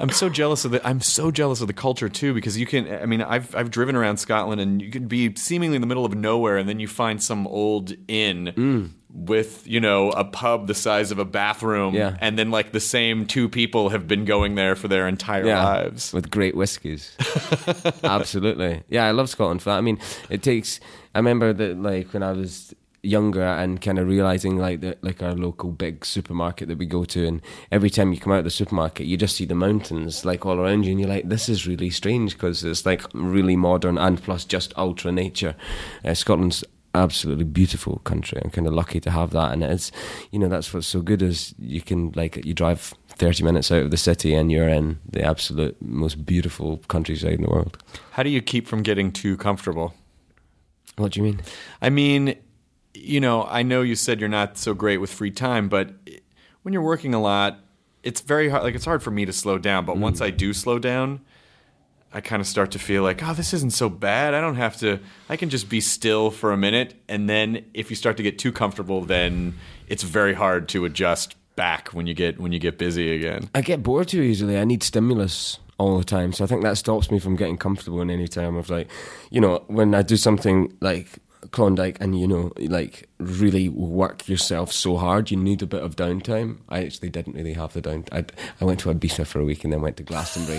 I'm so jealous of the. I'm so jealous of the culture too, because you can. I mean, I've I've driven around Scotland, and you can be seemingly in the middle of nowhere, and then you find some old inn Mm. with, you know, a pub the size of a bathroom, Yeah. and then like the same two people have been going there for their entire Yeah, lives. with great whiskies. Absolutely. Yeah, I love Scotland for that. I mean, it takes. I remember that, like, when I was younger and kind of realizing, like, the, like our local big supermarket that we go to, and every time you come out of the supermarket, you just see the mountains like all around you, and you're like, this is really strange because it's like really modern and plus just ultra nature. Uh, Scotland's absolutely beautiful country. I'm kind of lucky to have that, and it's, you know, that's what's so good is you can, like, you drive thirty minutes out of the city and you're in the absolute most beautiful countryside in the world. How do you keep from getting too comfortable? What do you mean? I mean, you know, I know you said you're not so great with free time, but when you're working a lot, it's very hard. Like, it's hard for me to slow down, but mm. once I do slow down, I kind of start to feel like, oh, this isn't so bad. I don't have to, I can just be still for a minute. And then if you start to get too comfortable, then it's very hard to adjust back when you get when you get busy again. I get bored too easily. I need stimulus all the time. So I think that stops me from getting comfortable in any time of, like, you know, when I do something like Klondike and, you know, like really work yourself so hard, you need a bit of downtime. I actually didn't really have the down. I, I went to Ibiza for a week and then went to Glastonbury.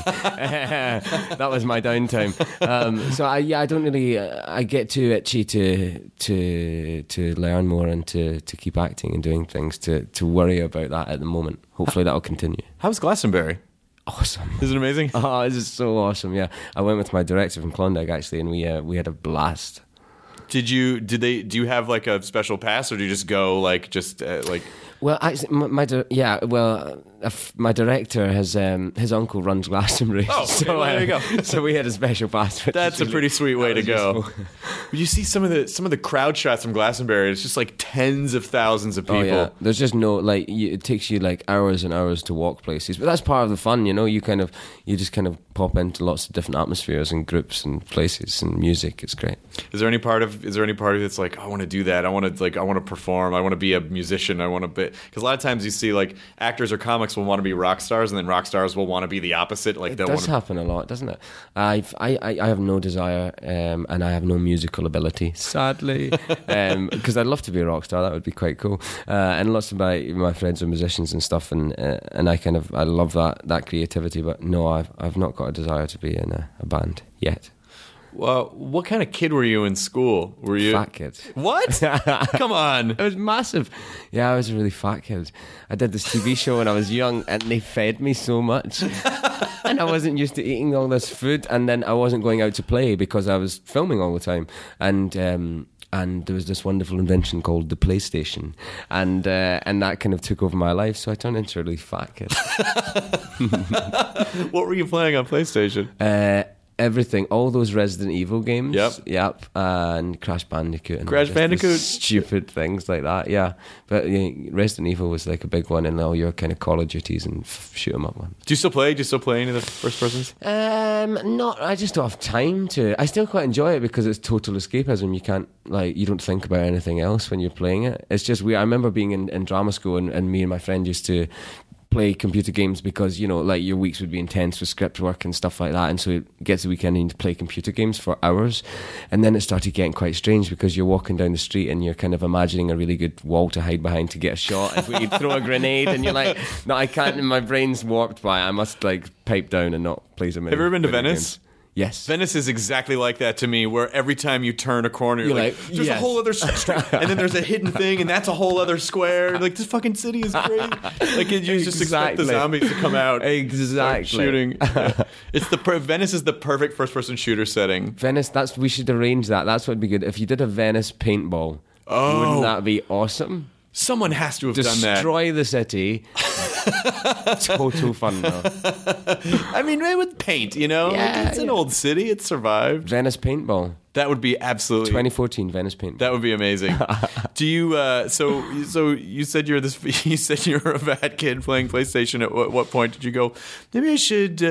That was my downtime. Um, so I, yeah, I don't really. Uh, I get too itchy to to to learn more and to, to keep acting and doing things to to worry about that at the moment. Hopefully that'll continue. How's Glastonbury? Awesome. Is it amazing? Oh, this is so awesome. Yeah, I went with my director from Klondike actually, and we uh, we had a blast. Did you? Did they? Do you have like a special pass, or do you just go like just uh, like? Well, actually, my, my di- yeah, well, uh, f- my director has um, his uncle runs Glastonbury. Oh, so, well, there you go. So we had a special pass. That's a pretty sweet way to go. But you see some of the some of the crowd shots from Glastonbury. It's just like tens of thousands of people. Oh, yeah. There's just no like. You, it takes you like hours and hours to walk places, but that's part of the fun, you know. You kind of you just kind of pop into lots of different atmospheres and groups and places and music. It's great. Is there any part of is there any part of it's like, I want to do that. I want to like I want to perform. I want to be a musician. I want to be, because a lot of times you see like actors or comics will want to be rock stars, and then rock stars will want to be the opposite. Like it they'll does want to... happen a lot, doesn't it? I've, I I I have no desire, um, and I have no musical ability, sadly, because um, I'd love to be a rock star. That would be quite cool. Uh, and lots of my my friends are musicians and stuff, and uh, and I kind of I love that that creativity. But no, I've I've not got a desire to be in a, a band yet. Well, what kind of kid were you in school? Were you fat kid? What? Come on! It was massive. Yeah, I was a really fat kid. I did this T V show when I was young, and they fed me so much, and I wasn't used to eating all this food. And then I wasn't going out to play because I was filming all the time, and. Um, And there was this wonderful invention called the PlayStation, and uh, and that kind of took over my life. So I turned into a really fat kid. What were you playing on PlayStation? Uh, everything, all those Resident Evil games. Yep, yep, uh, and Crash Bandicoot. And Crash Bandicoot, stupid things like that. Yeah, but yeah, Resident Evil was like a big one, and all your kind of Call of Duties and f- shoot 'em up ones. Do you still play? Do you still play any of the first persons? Um, not. I just don't have time to. I still quite enjoy it because it's total escapism. You can't like you don't think about anything else when you're playing it. It's just weird. I remember being in, in drama school, and, and me and my friend used to play computer games because, you know, like your weeks would be intense with script work and stuff like that, and so it gets the weekend and you need to play computer games for hours. And then it started getting quite strange because you're walking down the street and you're kind of imagining a really good wall to hide behind to get a shot if we throw a grenade, and you're like, no, I can't, and my brain's warped by it. I must like pipe down and not play some. Have you ever been to Venice? Games. Yes. Venice is exactly like that to me, where every time you turn a corner, you're, you're like, like, there's yes. a whole other street, and then there's a hidden thing, and that's a whole other square. Like, this fucking city is great. Like, you just exactly. expect the zombies to come out. Exactly. Shooting. Yeah. It's the per- Venice is the perfect first-person shooter setting. Venice, that's we should arrange that. That's what would be good. If you did a Venice paintball, oh. wouldn't that be awesome? Someone has to have Destroy done that. Destroy the city. Total fun, though. I mean, with paint, you know? Yeah, it's an yeah. old city. It survived. Venice paintball. That would be absolutely twenty fourteen Venice Paint. That would be amazing. Do you? Uh, so, so you said you're this. You said you're a fat kid playing PlayStation. At what, what point did you go? Maybe I should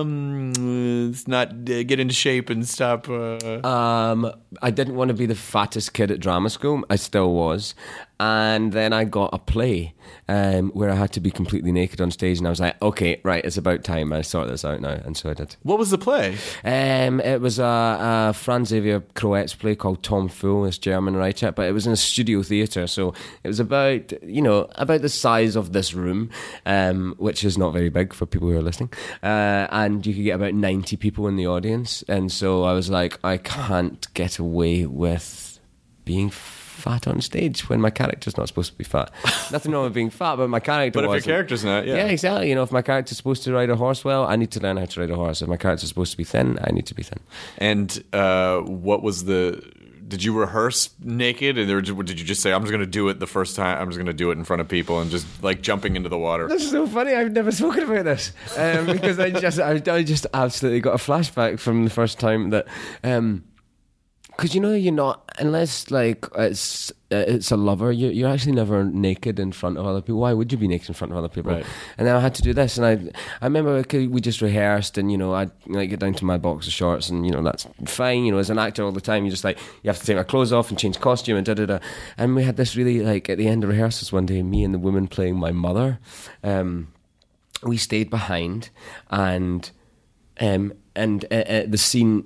um, not uh, get into shape and stop. Uh... Um, I didn't want to be the fattest kid at drama school. I still was. And then I got a play um, where I had to be completely naked on stage, and I was like, okay, right, it's about time I sort this out now, and so I did. What was the play? Um, it was a, a Franz Xavier Croet's play called Tom Fool, this German writer, but it was in a studio theatre, so it was about, you know, about the size of this room, um, which is not very big for people who are listening, uh, and you could get about ninety people in the audience, and so I was like, I can't get away with being fat on stage when my character's not supposed to be fat. Nothing wrong with being fat, but my character But if wasn't. your character's not, yeah. Yeah, exactly. You know, if my character's supposed to ride a horse well, I need to learn how to ride a horse. If my character's supposed to be thin, I need to be thin. And uh, what was the... Did you rehearse naked, or did you just say, I'm just going to do it the first time, I'm just going to do it in front of people and just, like, jumping into the water? That's so funny. I've never spoken about this. Um, because I just I, I just absolutely got a flashback from the first time that... Um, Because, you know, you're not, unless, like, it's uh, it's a lover, you're, you're actually never naked in front of other people. Why would you be naked in front of other people? Right. And then I had to do this, and I I remember we just rehearsed, and, you know, I'd like, get down to my boxer shorts, and, you know, that's fine. You know, as an actor all the time, you just, like, you have to take my clothes off and change costume and da-da-da. And we had this really, like, at the end of rehearsals one day, me and the woman playing my mother, um, we stayed behind, and, um, and uh, uh, the scene...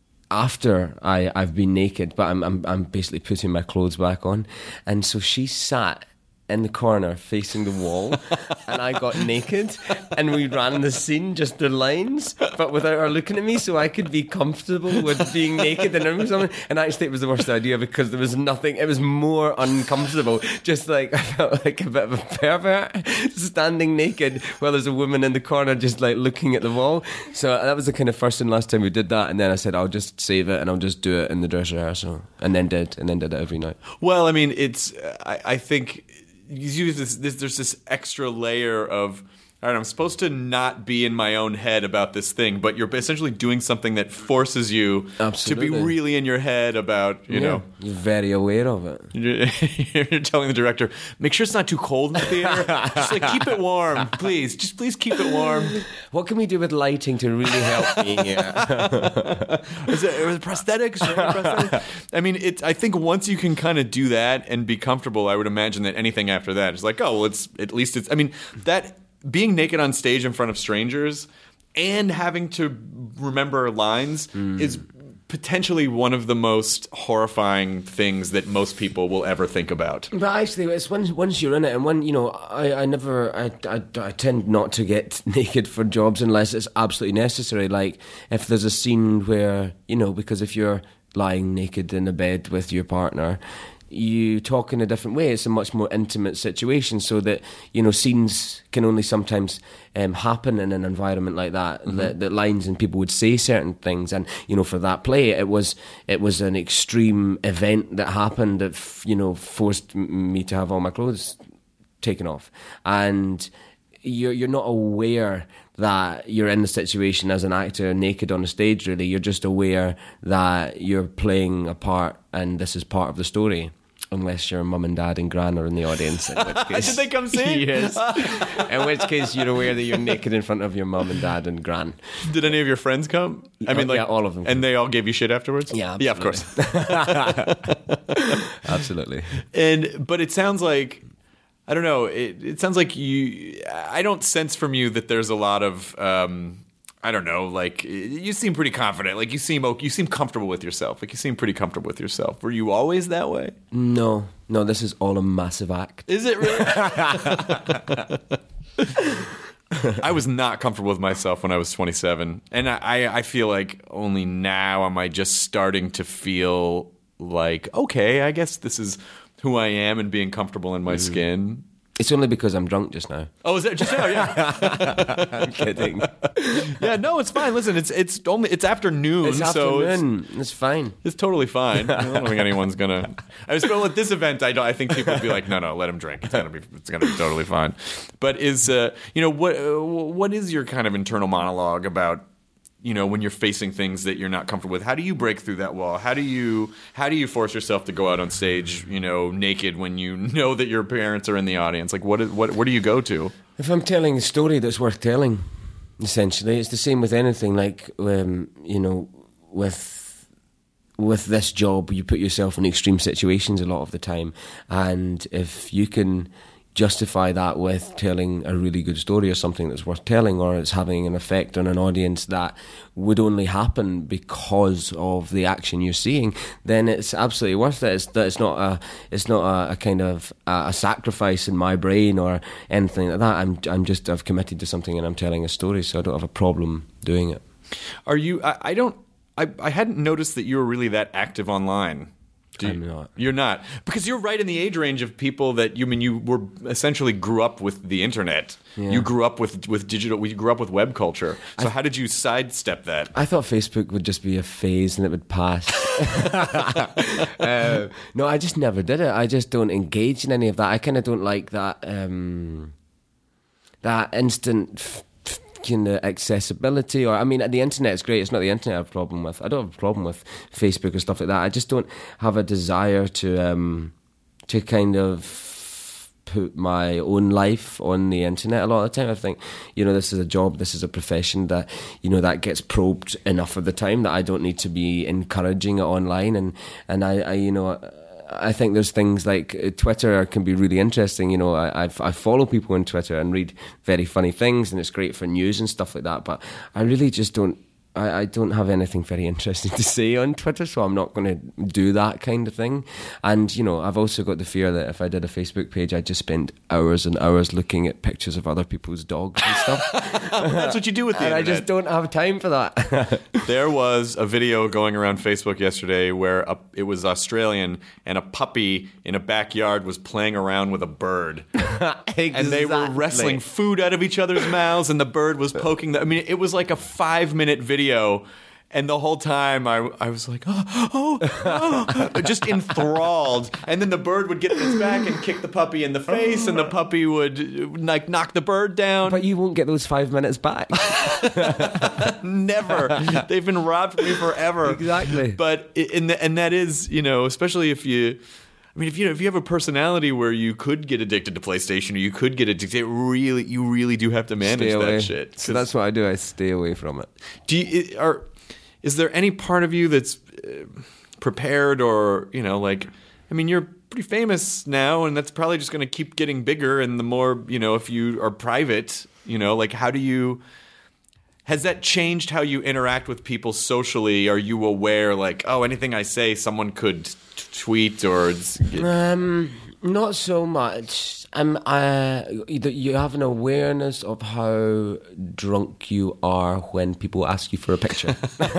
After I, I've been naked, but I'm, I'm I'm basically putting my clothes back on, and so she sat in the corner facing the wall, and I got naked, and we ran the scene, just the lines, but without her looking at me, so I could be comfortable with being naked in a room with someone. And actually, it was the worst idea because there was nothing. It was more uncomfortable. Just like I felt like a bit of a pervert standing naked while there's a woman in the corner just like looking at the wall. So that was the kind of first and last time we did that. And then I said, I'll just save it and I'll just do it in the dress rehearsal, and then did, and then did it every night. Well, I mean, it's I, I think. You use this, this. There's this extra layer of, all right, I'm supposed to not be in my own head about this thing, but you're essentially doing something that forces you Absolutely. to be really in your head about, you yeah, know. You're very aware of it. You're, you're telling the director, make sure it's not too cold in the theater. Just like keep it warm, please. Just please keep it warm. What can we do with lighting to really help me here? Is it, is it prosthetics? prosthetics? I mean, it. I think once you can kind of do that and be comfortable, I would imagine that anything after that is like, oh, well, it's at least it's. I mean, that. Being naked on stage in front of strangers and having to remember lines mm. is potentially one of the most horrifying things that most people will ever think about. But actually, it's once once you're in it, and when you know, I, I never, I, I, I tend not to get naked for jobs unless it's absolutely necessary. Like if there's a scene where, you know, because if you're lying naked in a bed with your partner, you talk in a different way. It's a much more intimate situation, so that, you know, scenes can only sometimes um, happen in an environment like that. Mm-hmm. That, that lines and people would say certain things, and you know, for that play, it was it was an extreme event that happened that f- you know forced m- me to have all my clothes taken off, and you're you're not aware that you're in the situation as an actor naked on the stage. Really, you're just aware that you're playing a part, and this is part of the story. Unless your mum and dad and gran are in the audience, in which case, did they come see? Yes. In which case, you're aware that you're naked in front of your mum and dad and gran. Did any of your friends come? I mean, like yeah, all of them. And they all gave you shit afterwards? Yeah, yeah, of course. Absolutely. And but it sounds like. I don't know. It, it sounds like you. I don't sense from you that there's a lot of. Um, I don't know. Like you seem pretty confident. Like you seem. You seem comfortable with yourself. Like you seem pretty comfortable with yourself. Were you always that way? No, no. This is all a massive act. Is it really? I was not comfortable with myself when I was twenty-seven, and I, I feel like only now am I just starting to feel like, okay, I guess this is who I am and being comfortable in my mm. skin. It's only because I'm drunk just now. Oh, is that just now? Yeah. I'm kidding. Yeah, no, it's fine. Listen, it's it's only it's afternoon, it's so afternoon. It's, it's fine. It's totally fine. I don't think anyone's gonna. I was well at this event. I don't. I think people would be like, no, no, let him drink. It's gonna be. It's gonna be totally fine. But is uh, you know what? Uh, what is your kind of internal monologue about you know, when you're facing things that you're not comfortable with? How do you break through that wall? How do you how do you force yourself to go out on stage, you know, naked when you know that your parents are in the audience? Like, what what where do you go to? If I'm telling a story that's worth telling, essentially, it's the same with anything. Like, um, you know, with with this job, you put yourself in extreme situations a lot of the time, and if you can justify that with telling a really good story or something that's worth telling, or it's having an effect on an audience that would only happen because of the action you're seeing, then it's absolutely worth it. It's that it's not a it's not a, a kind of a, a sacrifice in my brain or anything like that. I'm I'm just I've committed to something and I'm telling a story, so I don't have a problem doing it. Are you? I, I don't. I I hadn't noticed that you were really that active online. You, I'm not. You're not, because you're right in the age range of people that you I mean you were essentially grew up with the internet. Yeah. You grew up with with digital. We grew up with web culture. So I, how did you sidestep that? I thought Facebook would just be a phase and it would pass. uh, no, I just never did it. I just don't engage in any of that. I kind of don't like that um, that instant. F- Kind of accessibility, or I mean, the internet is great. It's not the internet I have a problem with. I don't have a problem with Facebook or stuff like that. I just don't have a desire to um, to kind of put my own life on the internet a lot of the time. I think, you know, this is a job, this is a profession that, you know, that gets probed enough of the time that I don't need to be encouraging it online. And and I, I you know. I think there's things like Twitter can be really interesting. You know, I I've, I follow people on Twitter and read very funny things, and it's great for news and stuff like that. But I really just don't. I, I don't have anything very interesting to say on Twitter, so I'm not going to do that kind of thing. And, you know, I've also got the fear that if I did a Facebook page, I'd just spend hours and hours looking at pictures of other people's dogs and stuff. That's what you do with the and internet. I just don't have time for that. There was a video going around Facebook yesterday where a, it was Australian, and a puppy in a backyard was playing around with a bird. Exactly. And they were wrestling food out of each other's mouths, and the bird was poking them. I mean, it was like a five-minute video. Video, and the whole time I, I was like, oh, oh, oh, just enthralled. And then the bird would get in its back and kick the puppy in the face, and the puppy would like knock the bird down. But you won't get those five minutes back. Never. They've been robbed from me forever. Exactly. But in the, and that is, you know, especially if you. I mean, if you if you have a personality where you could get addicted to PlayStation, or you could get addicted, it really you really do have to manage that shit. So that's what I do. I stay away from it. Do you, are is there any part of you that's uh, prepared, or you know, like, I mean, you're pretty famous now, and that's probably just going to keep getting bigger. And the more, you know, if you are private, you know, like, how do you? Has that changed how you interact with people socially? Are you aware, like, oh, anything I say, someone could t- tweet or? Um, not so much. Um, uh, you have an awareness of how drunk you are when people ask you for a picture.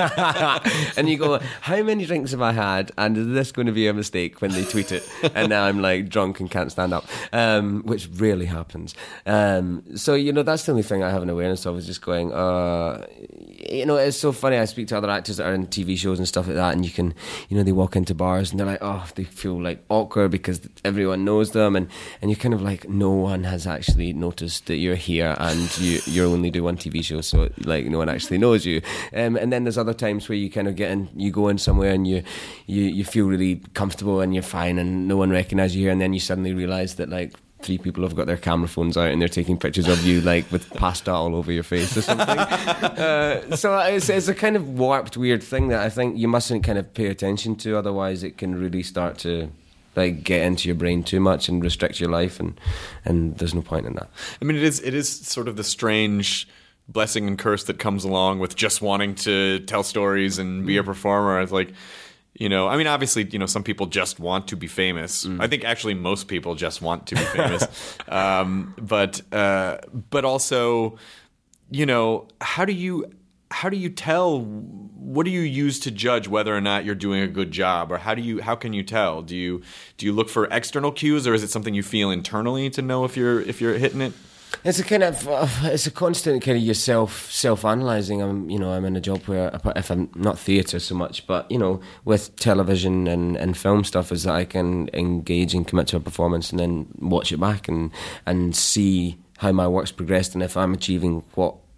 And you go, how many drinks have I had? And is this going to be a mistake when they tweet it? And now I'm like drunk and can't stand up, um, which rarely happens. Um, so, you know, that's the only thing I have an awareness of, is just going, uh, you know, it's so funny. I speak to other actors that are in T V shows and stuff like that, and you can, you know, they walk into bars and they're like, oh, they feel like awkward because everyone knows them, and, and you're kind of like, no one has actually noticed that you're here, and you you only do one T V show, so like no one actually knows you. Um, and then there's other times where you kind of get in, you go in somewhere and you, you you feel really comfortable and you're fine, and no one recognises you, and then you suddenly realise that like three people have got their camera phones out and they're taking pictures of you like with pasta all over your face or something. uh, so it's, it's a kind of warped, weird thing that I think you mustn't kind of pay attention to, otherwise it can really start to like get into your brain too much and restrict your life, and and there's no point in that. I mean, it is it is sort of the strange blessing and curse that comes along with just wanting to tell stories and be a performer. It's like, you know, I mean, obviously, you know, some people just want to be famous. Mm. I think actually most people just want to be famous. um, but uh, but also, you know, how do you how do you tell? What do you use to judge whether or not you're doing a good job, or how do you how can you tell? Do you do you look for external cues, or is it something you feel internally to know if you're if you're hitting it? It's a kind of uh, it's a constant kind of yourself self analysing. I'm you know I'm in a job where, if I'm not theatre so much, but you know with television and, and film stuff, is that I can engage and commit to a performance and then watch it back and and see how my work's progressed, and if I'm achieving what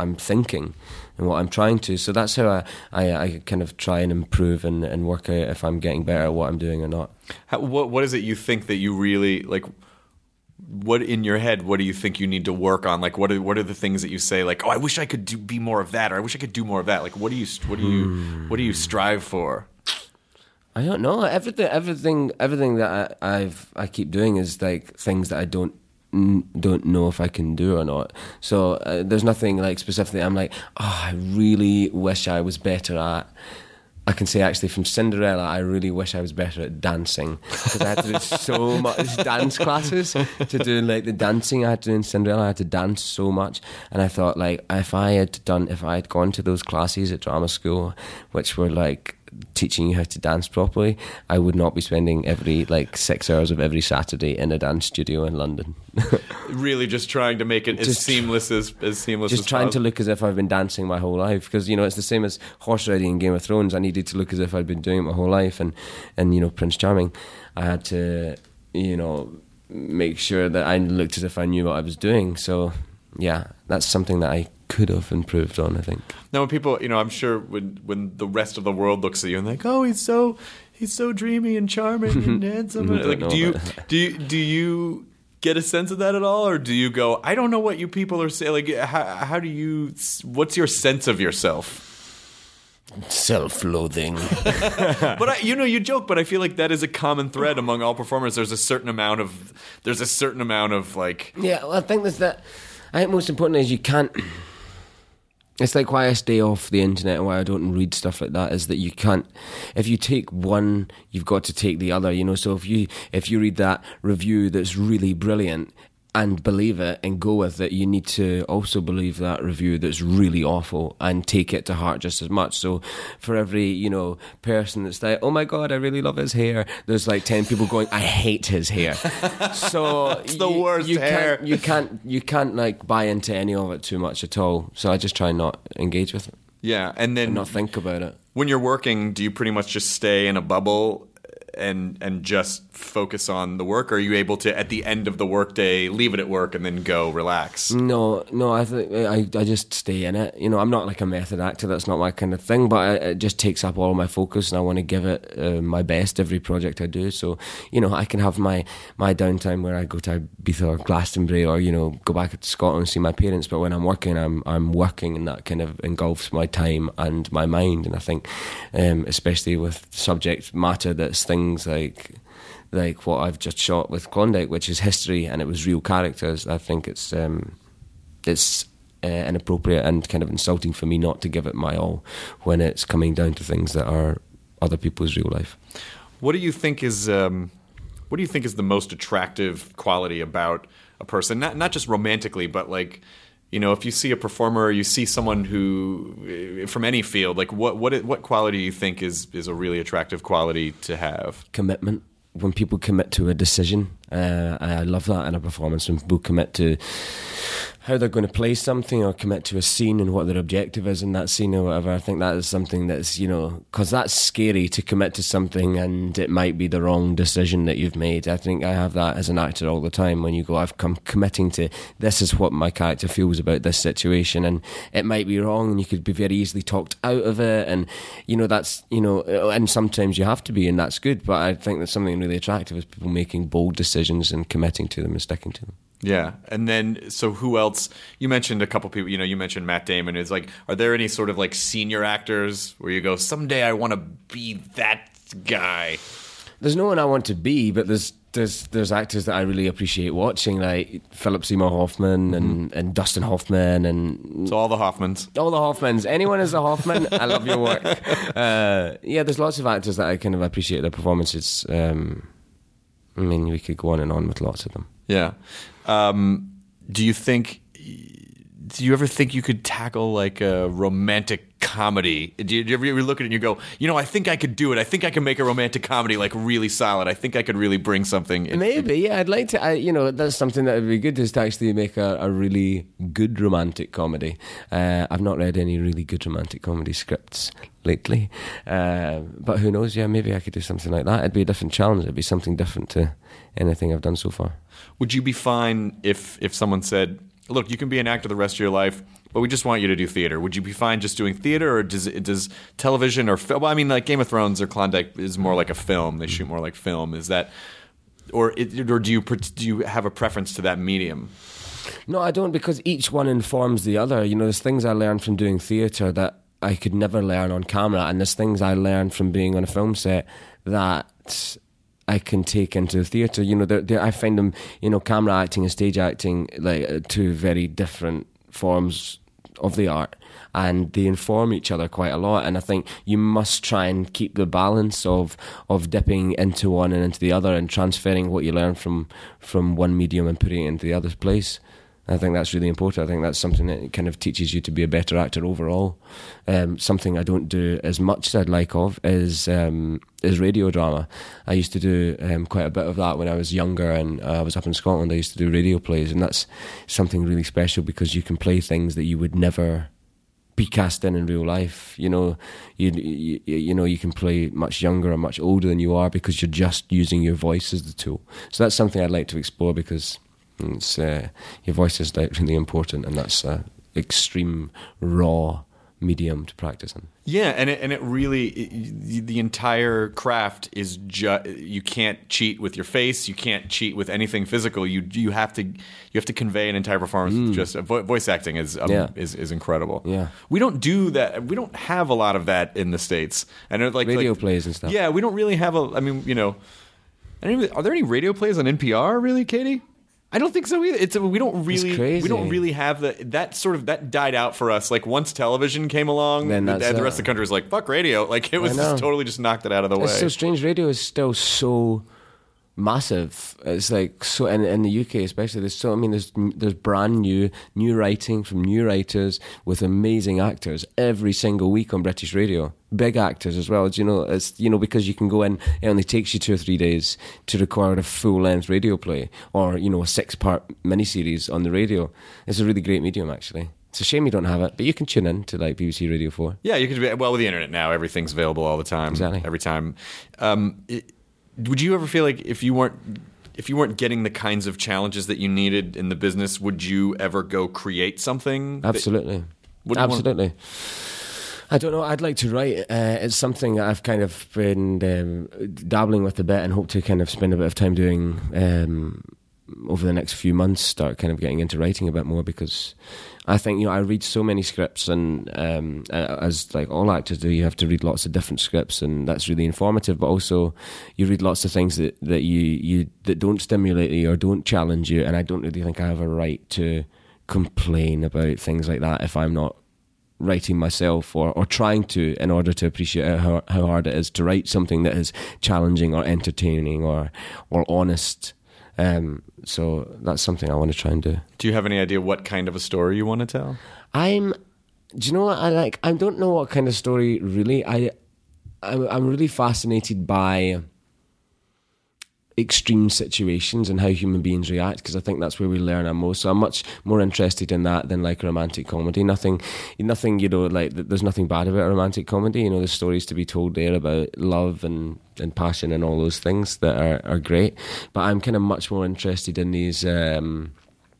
I'm thinking and what I'm trying to. So that's how I, I, I kind of try and improve and, and work out if I'm getting better at what I'm doing or not. How, what what is it you think that you really like? What in your head? What do you think you need to work on? Like, what are what are the things that you say? Like, oh, I wish I could do, be more of that, or I wish I could do more of that. Like, what do you what do you hmm. what do you strive for? I don't know. Everything, everything, everything that I, I've I keep doing is like things that I don't don't know if I can do or not. So uh, there's nothing like specifically I'm like, oh, I really wish I was better at. I can say actually from Cinderella, I really wish I was better at dancing, because I had to do so much dance classes to do like the dancing I had to do in Cinderella. I had to dance so much, and I thought like if I had done, if I had gone to those classes at drama school, which were like teaching you how to dance properly, I would not be spending every like six hours of every Saturday in a dance studio in London. Really, just trying to make it as just, seamless as as seamless. Just as trying possible. to look as if I've been dancing my whole life, because you know it's the same as horse riding in Game of Thrones. I needed to look as if I'd been doing it my whole life, and and you know Prince Charming, I had to you know make sure that I looked as if I knew what I was doing. So yeah, that's something that I could have improved on, I think. Now, when people, you know, I'm sure when when the rest of the world looks at you and they're like, oh, he's so he's so dreamy and charming and handsome. like, do you do you do you get a sense of that at all, or do you go, I don't know what you people are saying? Like, how, how do you? What's your sense of yourself? Self-loathing. But I, you know, you joke, but I feel like that is a common thread among all performers. There's a certain amount of there's a certain amount of like. Yeah, well, I think that's that. I think most important is you can't. It's like why I stay off the internet and why I don't read stuff like that, is that you can't, if you take one, you've got to take the other, you know. So if you if you read that review that's really brilliant and believe it and go with it, you need to also believe that review that's really awful and take it to heart just as much. So for every, you know, person that's like, oh my God, I really love his hair, there's like ten people going, I hate his hair. So it's the you, worst you hair. Can't, you can't you can't like buy into any of it too much at all. So I just try not engage with it. Yeah, and then and not think about it. When you're working, do you pretty much just stay in a bubble and and just focus on the work, or are you able to at the end of the workday leave it at work and then go relax? No, no, I think I I just stay in it. You know, I'm not like a method actor. That's not my kind of thing. But I, it just takes up all of my focus, and I want to give it uh, my best every project I do. So you know, I can have my my downtime where I go to Ibiza or Glastonbury, or you know, go back to Scotland and see my parents. But when I'm working, I'm I'm working, and that kind of engulfs my time and my mind. And I think, um, especially with subject matter that's things like. like what I've just shot with Klondike, which is history and it was real characters, I think it's um, it's uh, inappropriate and kind of insulting for me not to give it my all when it's coming down to things that are other people's real life. What do you think is um, what do you think is the most attractive quality about a person? Not not just romantically, but like, you know, if you see a performer, or you see someone who from any field, like what what what quality do you think is is a really attractive quality to have? Commitment. When people commit to a decision, uh, I love that in a performance. When people commit to how they're going to play something, or commit to a scene and what their objective is in that scene or whatever, I think that is something that's, you know, because that's scary to commit to something and it might be the wrong decision that you've made. I think I have that as an actor all the time when you go, I've come committing to this is what my character feels about this situation, and it might be wrong and you could be very easily talked out of it, and you know, that's, you know, and sometimes you have to be, and that's good, but I think that's something really attractive is people making bold decisions and committing to them and sticking to them. Yeah, and then so who else? You mentioned a couple people. You know, you mentioned Matt Damon. Is like, are there any sort of like senior actors where you go, someday I want to be that guy? There's no one I want to be, but there's there's there's actors that I really appreciate watching, like Philip Seymour Hoffman and, mm-hmm. and Dustin Hoffman, and so all the Hoffmans, all the Hoffmans. Anyone is a Hoffman. I love your work. Uh, yeah, there's lots of actors that I kind of appreciate their performances. Um, I mean, we could go on and on with lots of them. Yeah. Um, do you think? Do you ever think you could tackle like a romantic comedy? Do you, do you ever look at it and you go, you know, I think I could do it. I think I can make a romantic comedy like really solid. I think I could really bring something. In. Maybe, yeah. I'd like to. I, you know, that's something that would be good, is to actually make a, a really good romantic comedy. Uh, I've not read any really good romantic comedy scripts lately, uh, but who knows? Yeah, maybe I could do something like that. It'd be a different challenge. It'd be something different to anything I've done so far. Would you be fine if if someone said, look, you can be an actor the rest of your life, but we just want you to do theater. Would you be fine just doing theater, or does does television or film? Well, I mean, like Game of Thrones or Klondike is more like a film. They shoot more like film. Is that, or it, or do you do you have a preference to that medium? No, I don't, because each one informs the other. You know, there's things I learned from doing theatre that I could never learn on camera, and there's things I learned from being on a film set that I can take into the theatre. You know, they're, they're, I find them, you know, camera acting and stage acting, like uh, two very different forms of the art, and they inform each other quite a lot. And I think you must try and keep the balance of of dipping into one and into the other, and transferring what you learn from from one medium and putting it into the other place. I think that's really important. I think that's something that kind of teaches you to be a better actor overall. Um, something I don't do as much as I'd like of is um, is radio drama. I used to do um, quite a bit of that when I was younger, and uh, I was up in Scotland. I used to do radio plays, and that's something really special because you can play things that you would never be cast in in real life. You know, you, you you know you can play much younger or much older than you are because you're just using your voice as the tool. So that's something I'd like to explore, because It's, uh, your voice is like really important, and that's an extreme raw medium to practice in. Yeah, and it, and it really it, the entire craft is just, you can't cheat with your face, you can't cheat with anything physical. You you have to you have to convey an entire performance. Mm. With just uh, vo- voice acting is um, yeah. is is incredible. Yeah, we don't do that. We don't have a lot of that in the States. And like radio like, plays and stuff. Yeah, we don't really have a. I mean, you know, I don't even, are there any radio plays on N P R? Really, Katie? I don't think so either. It's we don't really we don't really have the that sort of that died out for us. Like once television came along, then the, the uh, rest of the country was like fuck radio. Like it was just totally just knocked it out of the way. It's so strange. Radio is still so massive. It's like so in, in the U K especially. There's so I mean there's there's brand new new writing from new writers with amazing actors every single week on British radio. Big actors as well. You know, it's you know because you can go in. It only takes you two or three days to record a full length radio play, or you know a six part miniseries on the radio. It's a really great medium, actually. It's a shame you don't have it, but you can tune in to like B B C Radio four. Yeah, you can. Well, with the internet now, everything's available all the time. Exactly. Every time. Um, it, would you ever feel like if you weren't if you weren't getting the kinds of challenges that you needed in the business, would you ever go create something? Absolutely. That, Absolutely. Want? I don't know. I'd like to write. Uh, it's something that I've kind of been um, dabbling with a bit, and hope to kind of spend a bit of time doing um, over the next few months. Start kind of getting into writing a bit more, because I think you know I read so many scripts, and um, as like all actors do, you have to read lots of different scripts, and that's really informative. But also, you read lots of things that, that you you that don't stimulate you or don't challenge you, and I don't really think I have a right to complain about things like that if I'm not writing myself or, or trying to, in order to appreciate how, how hard it is to write something that is challenging or entertaining or or honest. Um, so that's something I want to try and do. Do you have any idea what kind of a story you want to tell? I'm. Do you know what I like? I don't know what kind of story really. I, I'm, I'm really fascinated by extreme situations and how human beings react, because I think that's where we learn our most. So I'm much more interested in that than like a romantic comedy. Nothing, nothing. You know, like there's nothing bad about a romantic comedy. You know, there's stories to be told there about love and, and passion and all those things that are, are great. But I'm kind of much more interested in these um,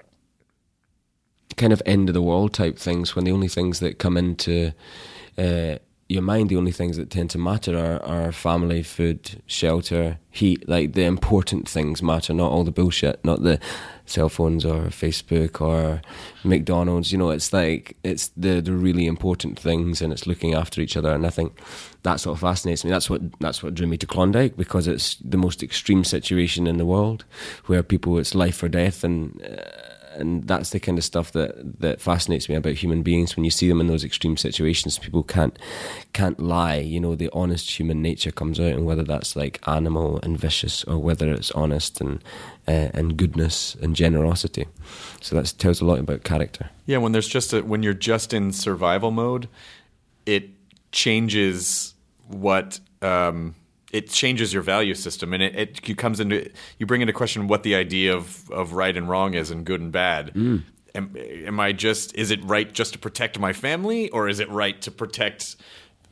kind of end of the world type things, when the only things that come into uh, your mind, the only things that tend to matter are, are family, food, shelter, heat. Like the important things matter, not all the bullshit, not the cell phones or Facebook or McDonald's. You know, it's like it's the the really important things, and it's looking after each other. And I think that's what fascinates me. That's what that's what drew me to Klondike, because it's the most extreme situation in the world, where people, it's life or death, and. Uh, And that's the kind of stuff that, that fascinates me about human beings. When you see them in those extreme situations, people can't can't lie. You know, the honest human nature comes out, and whether that's like animal and vicious, or whether it's honest and uh, and goodness and generosity. So that tells a lot about character. Yeah, when there's just a, when you're just in survival mode, it changes what. Um, It changes your value system, and it, it comes into you bring into question what the idea of, of right and wrong is, and good and bad. Mm. Am, am I just is it right just to protect my family, or is it right to protect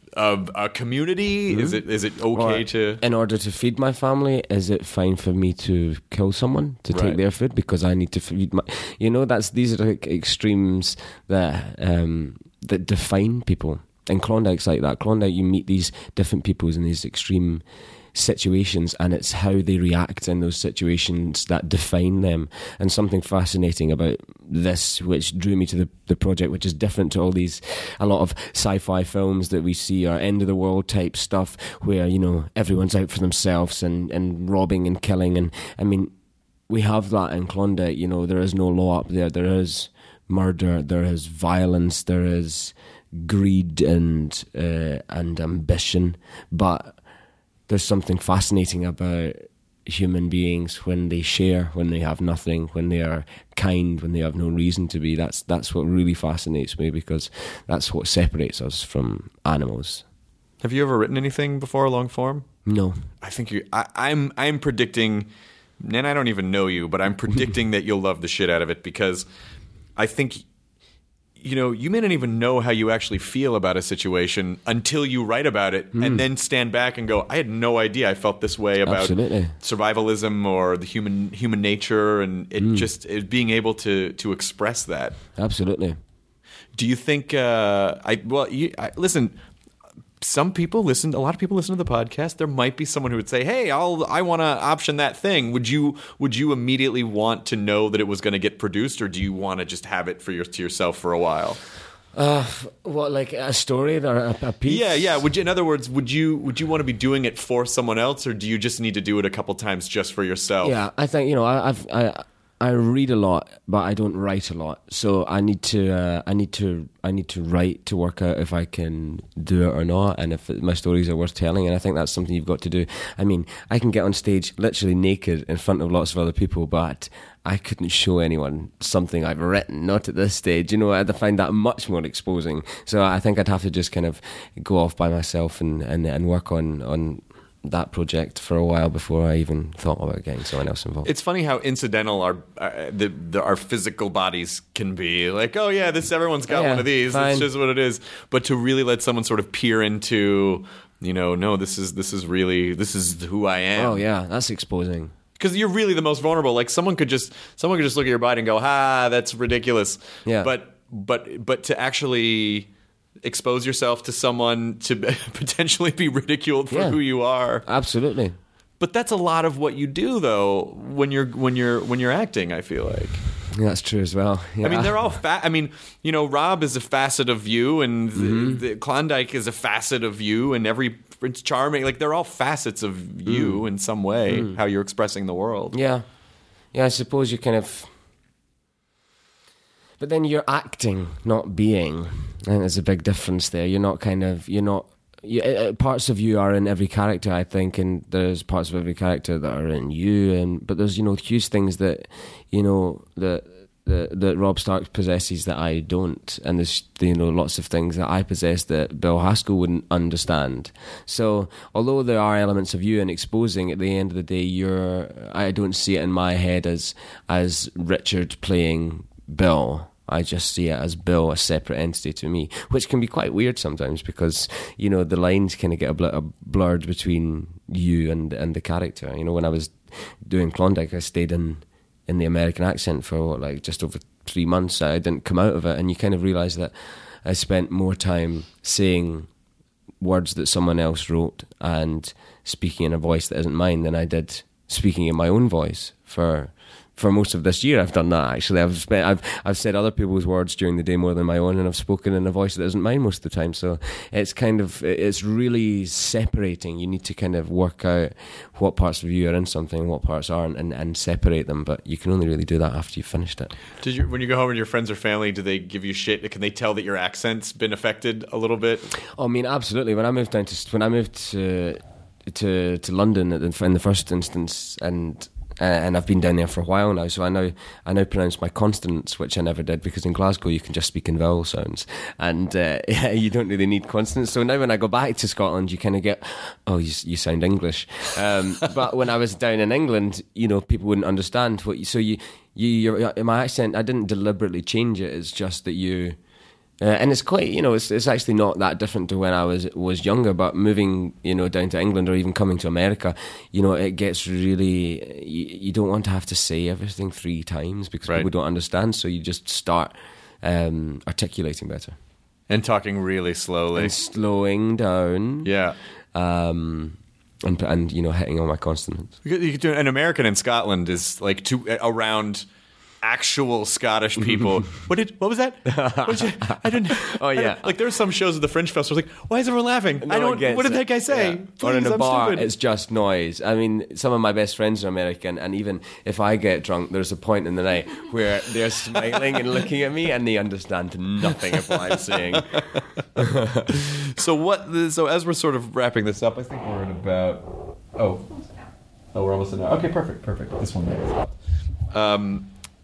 a, a community? Mm-hmm. Is it is it okay or to? In order to feed my family, is it fine for me to kill someone to Right. take their food because I need to feed my? You know, that's these are like extremes that um, that define people. And Klondike's like that. Klondike, you meet these different peoples in these extreme situations, and it's how they react in those situations that define them. And something fascinating about this, which drew me to the, the project, which is different to all these, a lot of sci-fi films that we see, are end of the world type stuff where, you know, everyone's out for themselves and, and robbing and killing. And I mean, we have that in Klondike. You know, there is no law up there. There is murder, there is violence, there is greed and uh, and ambition, but there's something fascinating about human beings when they share, when they have nothing, when they are kind, when they have no reason to be. That's that's what really fascinates me, because that's what separates us from animals. Have you ever written anything before, long form? No. I think you. I, I'm. I'm predicting, and I don't even know you, but I'm predicting that you'll love the shit out of it, because I think, you know, you may not even know how you actually feel about a situation until you write about it, mm. and then stand back and go, I had no idea I felt this way about Absolutely. survivalism or the human human nature, and it mm. just it being able to to express that. Absolutely. Do you think? Uh, I well, you, I, listen. Some people listen. A lot of people listen to the podcast. There might be someone who would say, "Hey, I'll. I want to option that thing." Would you? Would you immediately want to know that it was going to get produced, or do you want to just have it for your, to yourself for a while? Uh, what, like a story or a, a piece? Yeah, yeah. Would you, in other words, would you? Would you want to be doing it for someone else, or do you just need to do it a couple times just for yourself? Yeah, I think you know. I, I've. I, I read a lot, but I don't write a lot. So I need to, uh, I need to, I need to write to work out if I can do it or not, and if my stories are worth telling. And I think that's something you've got to do. I mean, I can get on stage literally naked in front of lots of other people, but I couldn't show anyone something I've written. Not at this stage, you know. I'd find that much more exposing. So I think I'd have to just kind of go off by myself and and, and work on on. that project for a while before I even thought about getting someone else involved. It's funny how incidental our uh, the, the our physical bodies can be. Like, oh yeah, this everyone's got yeah, one of these. fine. It's just what it is. But to really let someone sort of peer into, you know, no, this is this is really this is who I am. Oh yeah, that's exposing. Because you're really the most vulnerable. Like someone could just someone could just look at your body and go, "Ha, that's ridiculous." Yeah. But but but to actually expose yourself to someone to potentially be ridiculed for yeah. who you are. Absolutely. But that's a lot of what you do, though, when you're when you're when you're acting. I feel like yeah, that's true as well. Yeah. I mean, they're all. Fa- I mean, you know, Rob is a facet of you, and mm-hmm. the, the Klondike is a facet of you, and every Prince Charming, like they're all facets of you mm. in some way. Mm. How you're expressing the world. Yeah, yeah. I suppose you kind of. But then you're acting, not being. I think there's a big difference there. You're not kind of, you're not, you, uh, parts of you are in every character, I think, and there's parts of every character that are in you, and but there's, you know, huge things that, you know, that, that, that Rob Stark possesses that I don't, and there's, you know, lots of things that I possess that Bill Haskell wouldn't understand. So, although there are elements of you in exposing, at the end of the day, you're, I don't see it in my head as, as Richard playing Bill. I just see it as Bill, a separate entity to me, which can be quite weird sometimes because, you know, the lines kind of get a, bl- a blurred between you and and the character. You know, when I was doing Klondike, I stayed in, in the American accent for what, like just over three months. I didn't come out of it, and you kind of realise that I spent more time saying words that someone else wrote and speaking in a voice that isn't mine than I did speaking in my own voice for... For most of this year, I've done that. Actually, I've spent, I've, I've said other people's words during the day more than my own, and I've spoken in a voice that isn't mine most of the time. So it's kind of, it's really separating. You need to kind of work out what parts of you are in something, and what parts aren't, and, and separate them. But you can only really do that after you've finished it. Did you, when you go home with your friends or family, do they give you shit? Can they tell that your accent's been affected a little bit? Oh, I mean, absolutely. When I moved down to, when I moved to to to London in the first instance, and. Uh, and I've been down there for a while now, so I now I now pronounce my consonants, which I never did, because in Glasgow you can just speak in vowel sounds, and uh, yeah, you don't really need consonants. So now when I go back to Scotland, you kind of get, oh, you, you sound English. Um, but when I was down in England, you know, people wouldn't understand what you. So you, you, your, my accent, I didn't deliberately change it. It's just that you. Uh, and it's quite, you know, it's it's actually not that different to when I was was younger. But moving, you know, down to England or even coming to America, you know, it gets really. You, you don't want to have to say everything three times because Right. people don't understand. So you just start um, articulating better And talking really slowly. and slowing down. Yeah. Um, and and you know, hitting all my consonants. You could, you could do an American in Scotland is like to around actual Scottish people. What did? What was that? What did you, I didn't. Oh, I yeah. don't- like there's some shows at the Fringe Festival. Like, why is everyone laughing? No I one don't. gets What did it. that guy say? Yeah. Please, Or in a I'm bar, stupid. it's just noise. I mean, some of my best friends are American, and even if I get drunk, there's a point in the night where they're smiling and looking at me, and they understand nothing of what I'm saying. So what? The, so as we're sort of wrapping this up, I think we're at about. Oh, oh, we're almost an hour. Okay, perfect, perfect. This one. Um,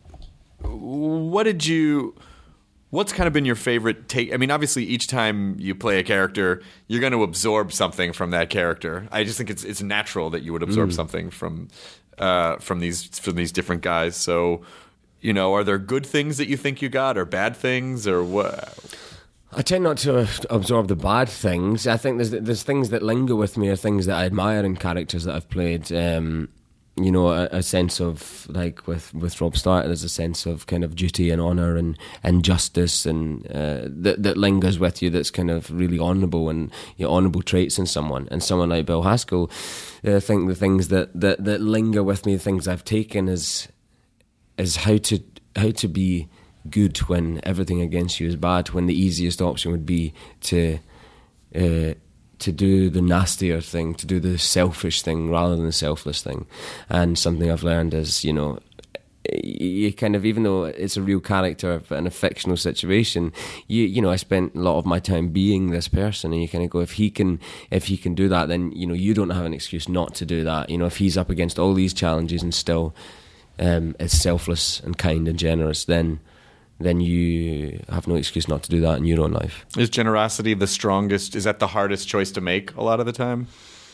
what did you? What's kind of been your favorite take? I mean, obviously, each time you play a character, you're going to absorb something from that character. I just think it's it's natural that you would absorb something from uh, from these from these different guys. So, you know, are there good things that you think you got, or bad things, or what? I tend not to absorb the bad things. I think there's there's things that linger with me, or things that I admire in characters that I've played. Um, you know, a, a sense of, like with, with Rob Stark, there's a sense of kind of duty and honour and, and justice and uh, that that lingers with you. That's kind of really honourable and, you know, honourable traits in someone. And someone like Bill Haskell, I think the things that, that, that linger with me, the things I've taken is is how to how to be good when everything against you is bad, when the easiest option would be to uh, to do the nastier thing, to do the selfish thing rather than the selfless thing. And something I've learned is, you know, you kind of, even though it's a real character in a fictional situation, you you know, I spent a lot of my time being this person, and you kind of go, if he can if he can do that, then, you know, you don't have an excuse not to do that. You know, if he's up against all these challenges and still um, is selfless and kind and generous, then then you have no excuse not to do that in your own life. Is generosity the strongest? Is that the hardest choice to make a lot of the time?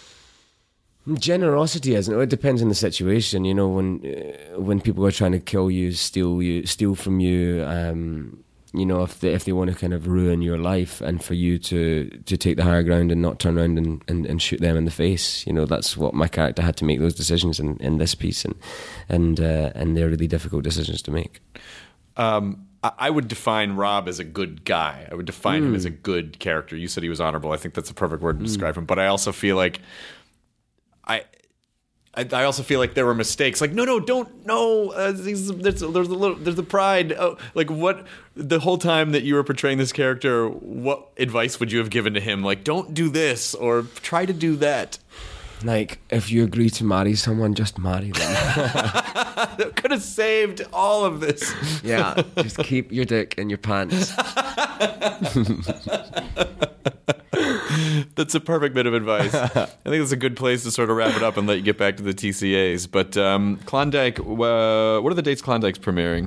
Generosity isn't. It depends on the situation. You know, when uh, when people are trying to kill you, steal you, steal from you. Um, you know, if they if they want to kind of ruin your life, and for you to, to take the higher ground and not turn around and, and, and shoot them in the face. You know, that's what my character had to make, those decisions in, in this piece, and and uh, and they're really difficult decisions to make. Um, I would define Rob as a good guy. I would define mm. him as a good character. You said he was honorable. I think that's a perfect word to describe mm. him. But I also feel like I, I, I also feel like there were mistakes. Like, no, no, don't, no. Uh, there's, there's, there's a little, there's the pride. Oh, like, what the whole time that you were portraying this character, what advice would you have given to him? Like, don't do this or try to do that. Like, if you agree to marry someone, just marry them. That could have saved all of this. Yeah, just keep your dick in your pants. That's a perfect bit of advice. I think that's a good place to sort of wrap it up and let you get back to the T C As. But um, Klondike, uh, what are the dates Klondike's premiering?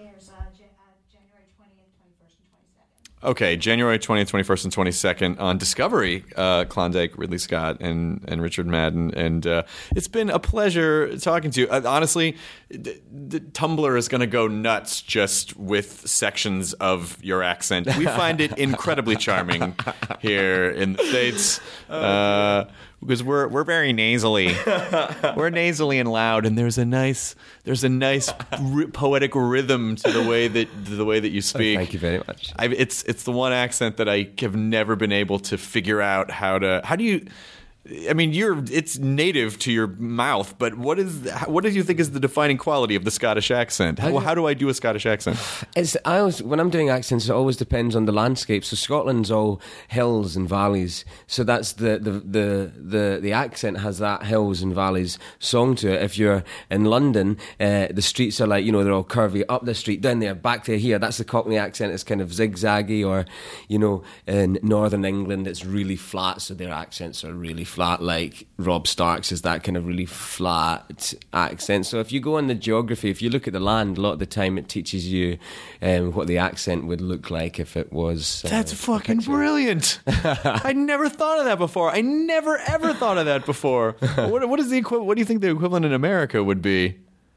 Okay, January twentieth, twenty-first, and twenty-second on Discovery. Uh, Klondike, Ridley Scott, and and Richard Madden, and uh, it's been a pleasure talking to you. Uh, honestly, the, the Tumblr is going to go nuts just with sections of your accent. We find it incredibly charming here in the States. Uh, because we're we're very nasally, we're nasally and loud, and there's a nice there's a nice r- poetic rhythm to the way that to the way that you speak. Thank you very much. I've, it's it's the one accent that I have never been able to figure out how to. How do you? I mean, you're it's native to your mouth, but what is what do you think is the defining quality of the Scottish accent? How, how do I do a Scottish accent? It's I always when I'm doing accents, it always depends on the landscape. So Scotland's all hills and valleys, so that's the the the the, the accent has that hills and valleys song to it. If you're in London, uh, the streets are like, you know, they're all curvy, up the street, down there, back to here. That's the Cockney accent. It's kind of zigzaggy. Or, you know, in Northern England, it's really flat, so their accents are really flat. Like Rob Stark's is that kind of really flat accent. So if you go on the geography, if you look at the land, a lot of the time it teaches you um, what the accent would look like if it was. Uh, That's fucking brilliant. I never thought of that before. I never ever thought of that before. What what is the equi- What do you think the equivalent in America would be?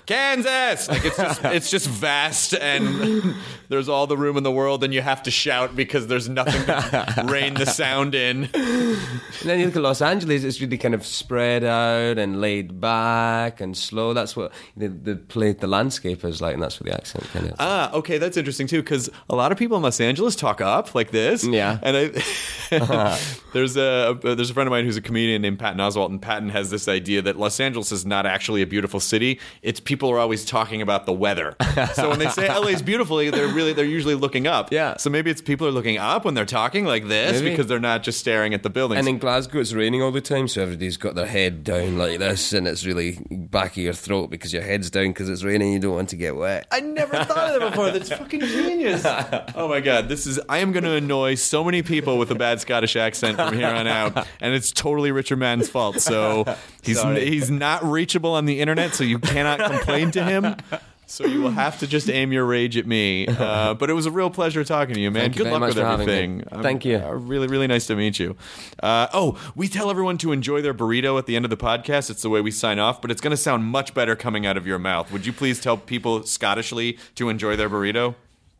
Kansas. Like it's just it's just vast, and there's all the room in the world, and you have to shout because there's nothing to rein the sound in. And then you look at Los Angeles, it's really kind of spread out and laid back and slow. That's what the the play the landscape is like, and that's what the accent kind of is. Ah, okay, that's interesting too, because a lot of people in Los Angeles talk up like this. Yeah. And I, there's a there's a friend of mine who's a comedian named Patton Oswalt, and Patton has this idea that Los Angeles is not actually a beautiful city. It's people are always talking about the weather. So when they say L A's beautiful, they're really they're usually looking up. Yeah. So maybe it's people are looking up when they're talking like this Maybe. because they're not just staring at the buildings. And in Glasgow, it's raining all the time, so everybody's got their head down like this, and it's really back of your throat because your head's down because it's raining. You don't want to get wet. I never thought of that before. That's fucking genius. Oh my god, this is. I am going to annoy so many people with a bad Scottish accent from here on out, and it's totally Richard Madden's fault. So he's Sorry. he's not reachable on the internet, so you cannot complain to him. So you will have to just aim your rage at me. Uh, but it was a real pleasure talking to you, man. Thank you Good very luck much with for having everything. me. Um, Thank you. uh, really, really nice to meet you. Uh, oh, we tell everyone to enjoy their burrito at the end of the podcast. It's the way we sign off, but it's going to sound much better coming out of your mouth. Would you please tell people Scottishly to enjoy their burrito?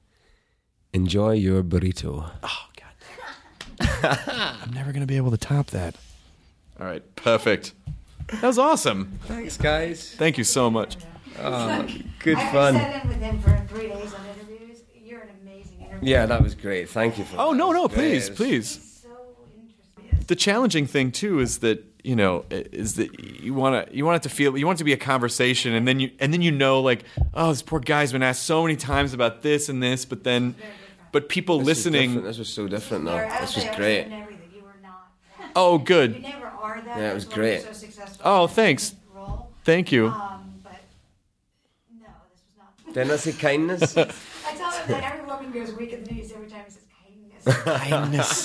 Enjoy your burrito. Oh, God. I'm never going to be able to top that. All right, perfect. That was awesome. Thanks, guys. Thank you so much. Oh, good I, fun. I sat in with him for three days on interviews. You're an amazing interview. Yeah, that was great. Thank you for Oh, that. no, no, It was great. please, It was- please. So interesting. The challenging thing too is that you know is that you want to you want it to feel you want it to be a conversation, and then you and then you know like, oh, this poor guy's been asked so many times about this and this, but then but people This was listening. different. This was so different, though. You're- I This would was say great. everything and everything. You were not. Oh, You good. never are that. Yeah, it was as long as you're great. So successful Oh, in thanks. your role. Thank you. Um, but no, this was not. Didn't I say kindness? I tell him that every woman goes weak at the knees every time he says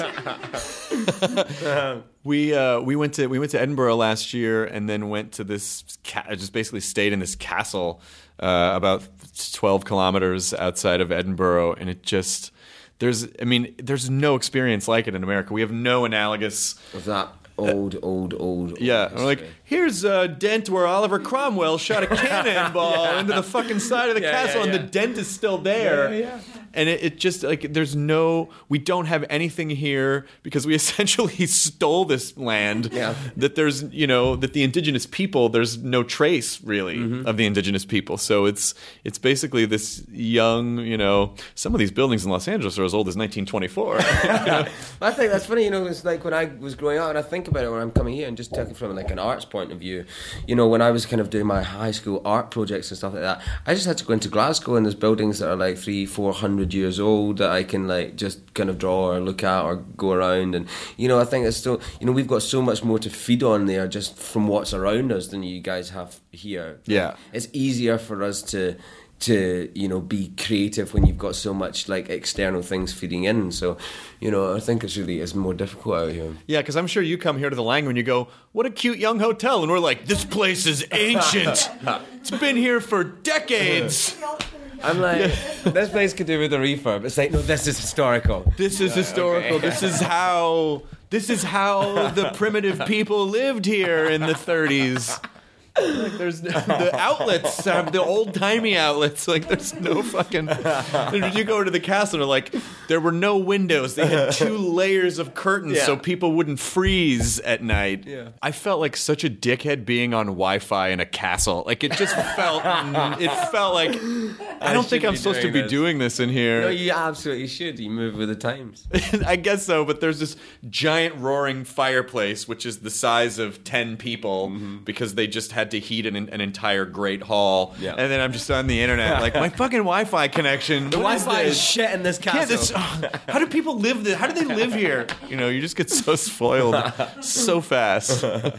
kindness. Kindness. we uh, we went to we went to Edinburgh last year, and then went to this ca- just basically stayed in this castle uh, about twelve kilometers outside of Edinburgh, and it just there's I mean there's no experience like it in America. We have no analogous. Of that old, old, old. Yeah, old I'm like, history. here's a dent where Oliver Cromwell shot a cannonball into the fucking side of the Yeah, castle, yeah, and yeah. the dent is still there. Yeah, yeah. And it, it just like there's no, we don't have anything here because we essentially stole this land. Yeah. That there's, you know, that the indigenous people, there's no trace really Mm-hmm. of the indigenous people. So it's it's basically this young, you know, some of these buildings in Los Angeles are as old as nineteen twenty-four. I think that's funny, you know, it's like when I was growing up, and I think about it when I'm coming here, and just talking from like an arts point of view, you know, when I was kind of doing my high school art projects and stuff like that, I just had to go into Glasgow, and there's buildings that are like three, four hundred years old that I can like just kind of draw or look at or go around, and you know, I think it's still, you know, we've got so much more to feed on there just from what's around us than you guys have here. Yeah. It's easier for us to to you know be creative when you've got so much like external things feeding in. So you know I think it's really it's more difficult out here. Yeah, because I'm sure you come here to the Lang and you go, what a cute young hotel. And we're like, this place is ancient. It's been here for decades. I'm like, this place could do with a refurb. It's like, no, this is historical. This is historical. okay. This is how this is how the primitive people lived here in the thirties. Like there's the outlets have the old timey outlets. Like there's no fucking. You go to the castle and like there were no windows. They had two layers of curtains Yeah. so people wouldn't freeze at night. Yeah. I felt like such a dickhead being on Wi-Fi in a castle. Like it just felt. It felt like I don't think should I'm be supposed to doing be this. doing this in here. No, you absolutely should. You move with the times. I guess so, but there's this giant roaring fireplace, which is the size of ten people, because they just had to heat an, an entire great hall. Yeah. And then I'm just on the internet, like, my fucking Wi-Fi connection. The what is Wi-Fi is this? shit in this Yeah, castle. this, how do people live this? How do they live here? You know, you just get so spoiled so fast.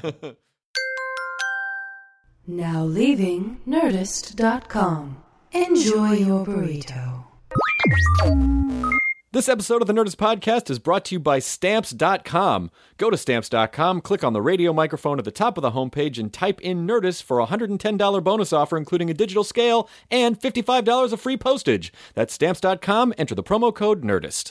Now leaving Nerdist dot com. Enjoy your burrito. This episode of the Nerdist Podcast is brought to you by Stamps dot com. Go to Stamps dot com, click on the radio microphone at the top of the homepage, and type in Nerdist for a one hundred ten dollars bonus offer, including a digital scale and fifty-five dollars of free postage. That's Stamps dot com. Enter the promo code NERDIST.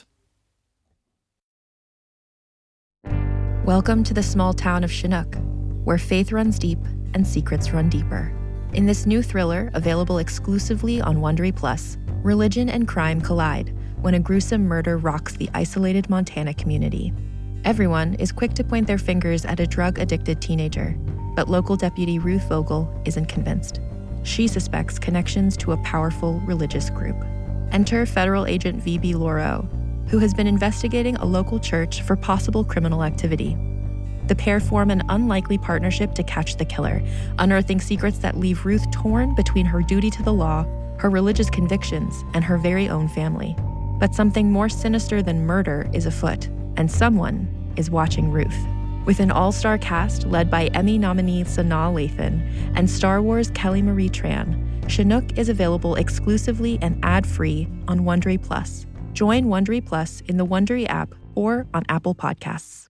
Welcome to the small town of Chinook, where faith runs deep and secrets run deeper. In this new thriller, available exclusively on Wondery Plus, religion and crime collide when a gruesome murder rocks the isolated Montana community. Everyone is quick to point their fingers at a drug-addicted teenager, but local deputy Ruth Vogel isn't convinced. She suspects connections to a powerful religious group. Enter federal agent V B Lauro, who has been investigating a local church for possible criminal activity. The pair form an unlikely partnership to catch the killer, unearthing secrets that leave Ruth torn between her duty to the law, her religious convictions, and her very own family. But something more sinister than murder is afoot, and someone is watching Ruth. With an all-star cast led by Emmy nominee Sanaa Lathan and Star Wars Kelly Marie Tran, Chinook is available exclusively and ad-free on Wondery Plus. Join Wondery Plus in the Wondery app or on Apple Podcasts.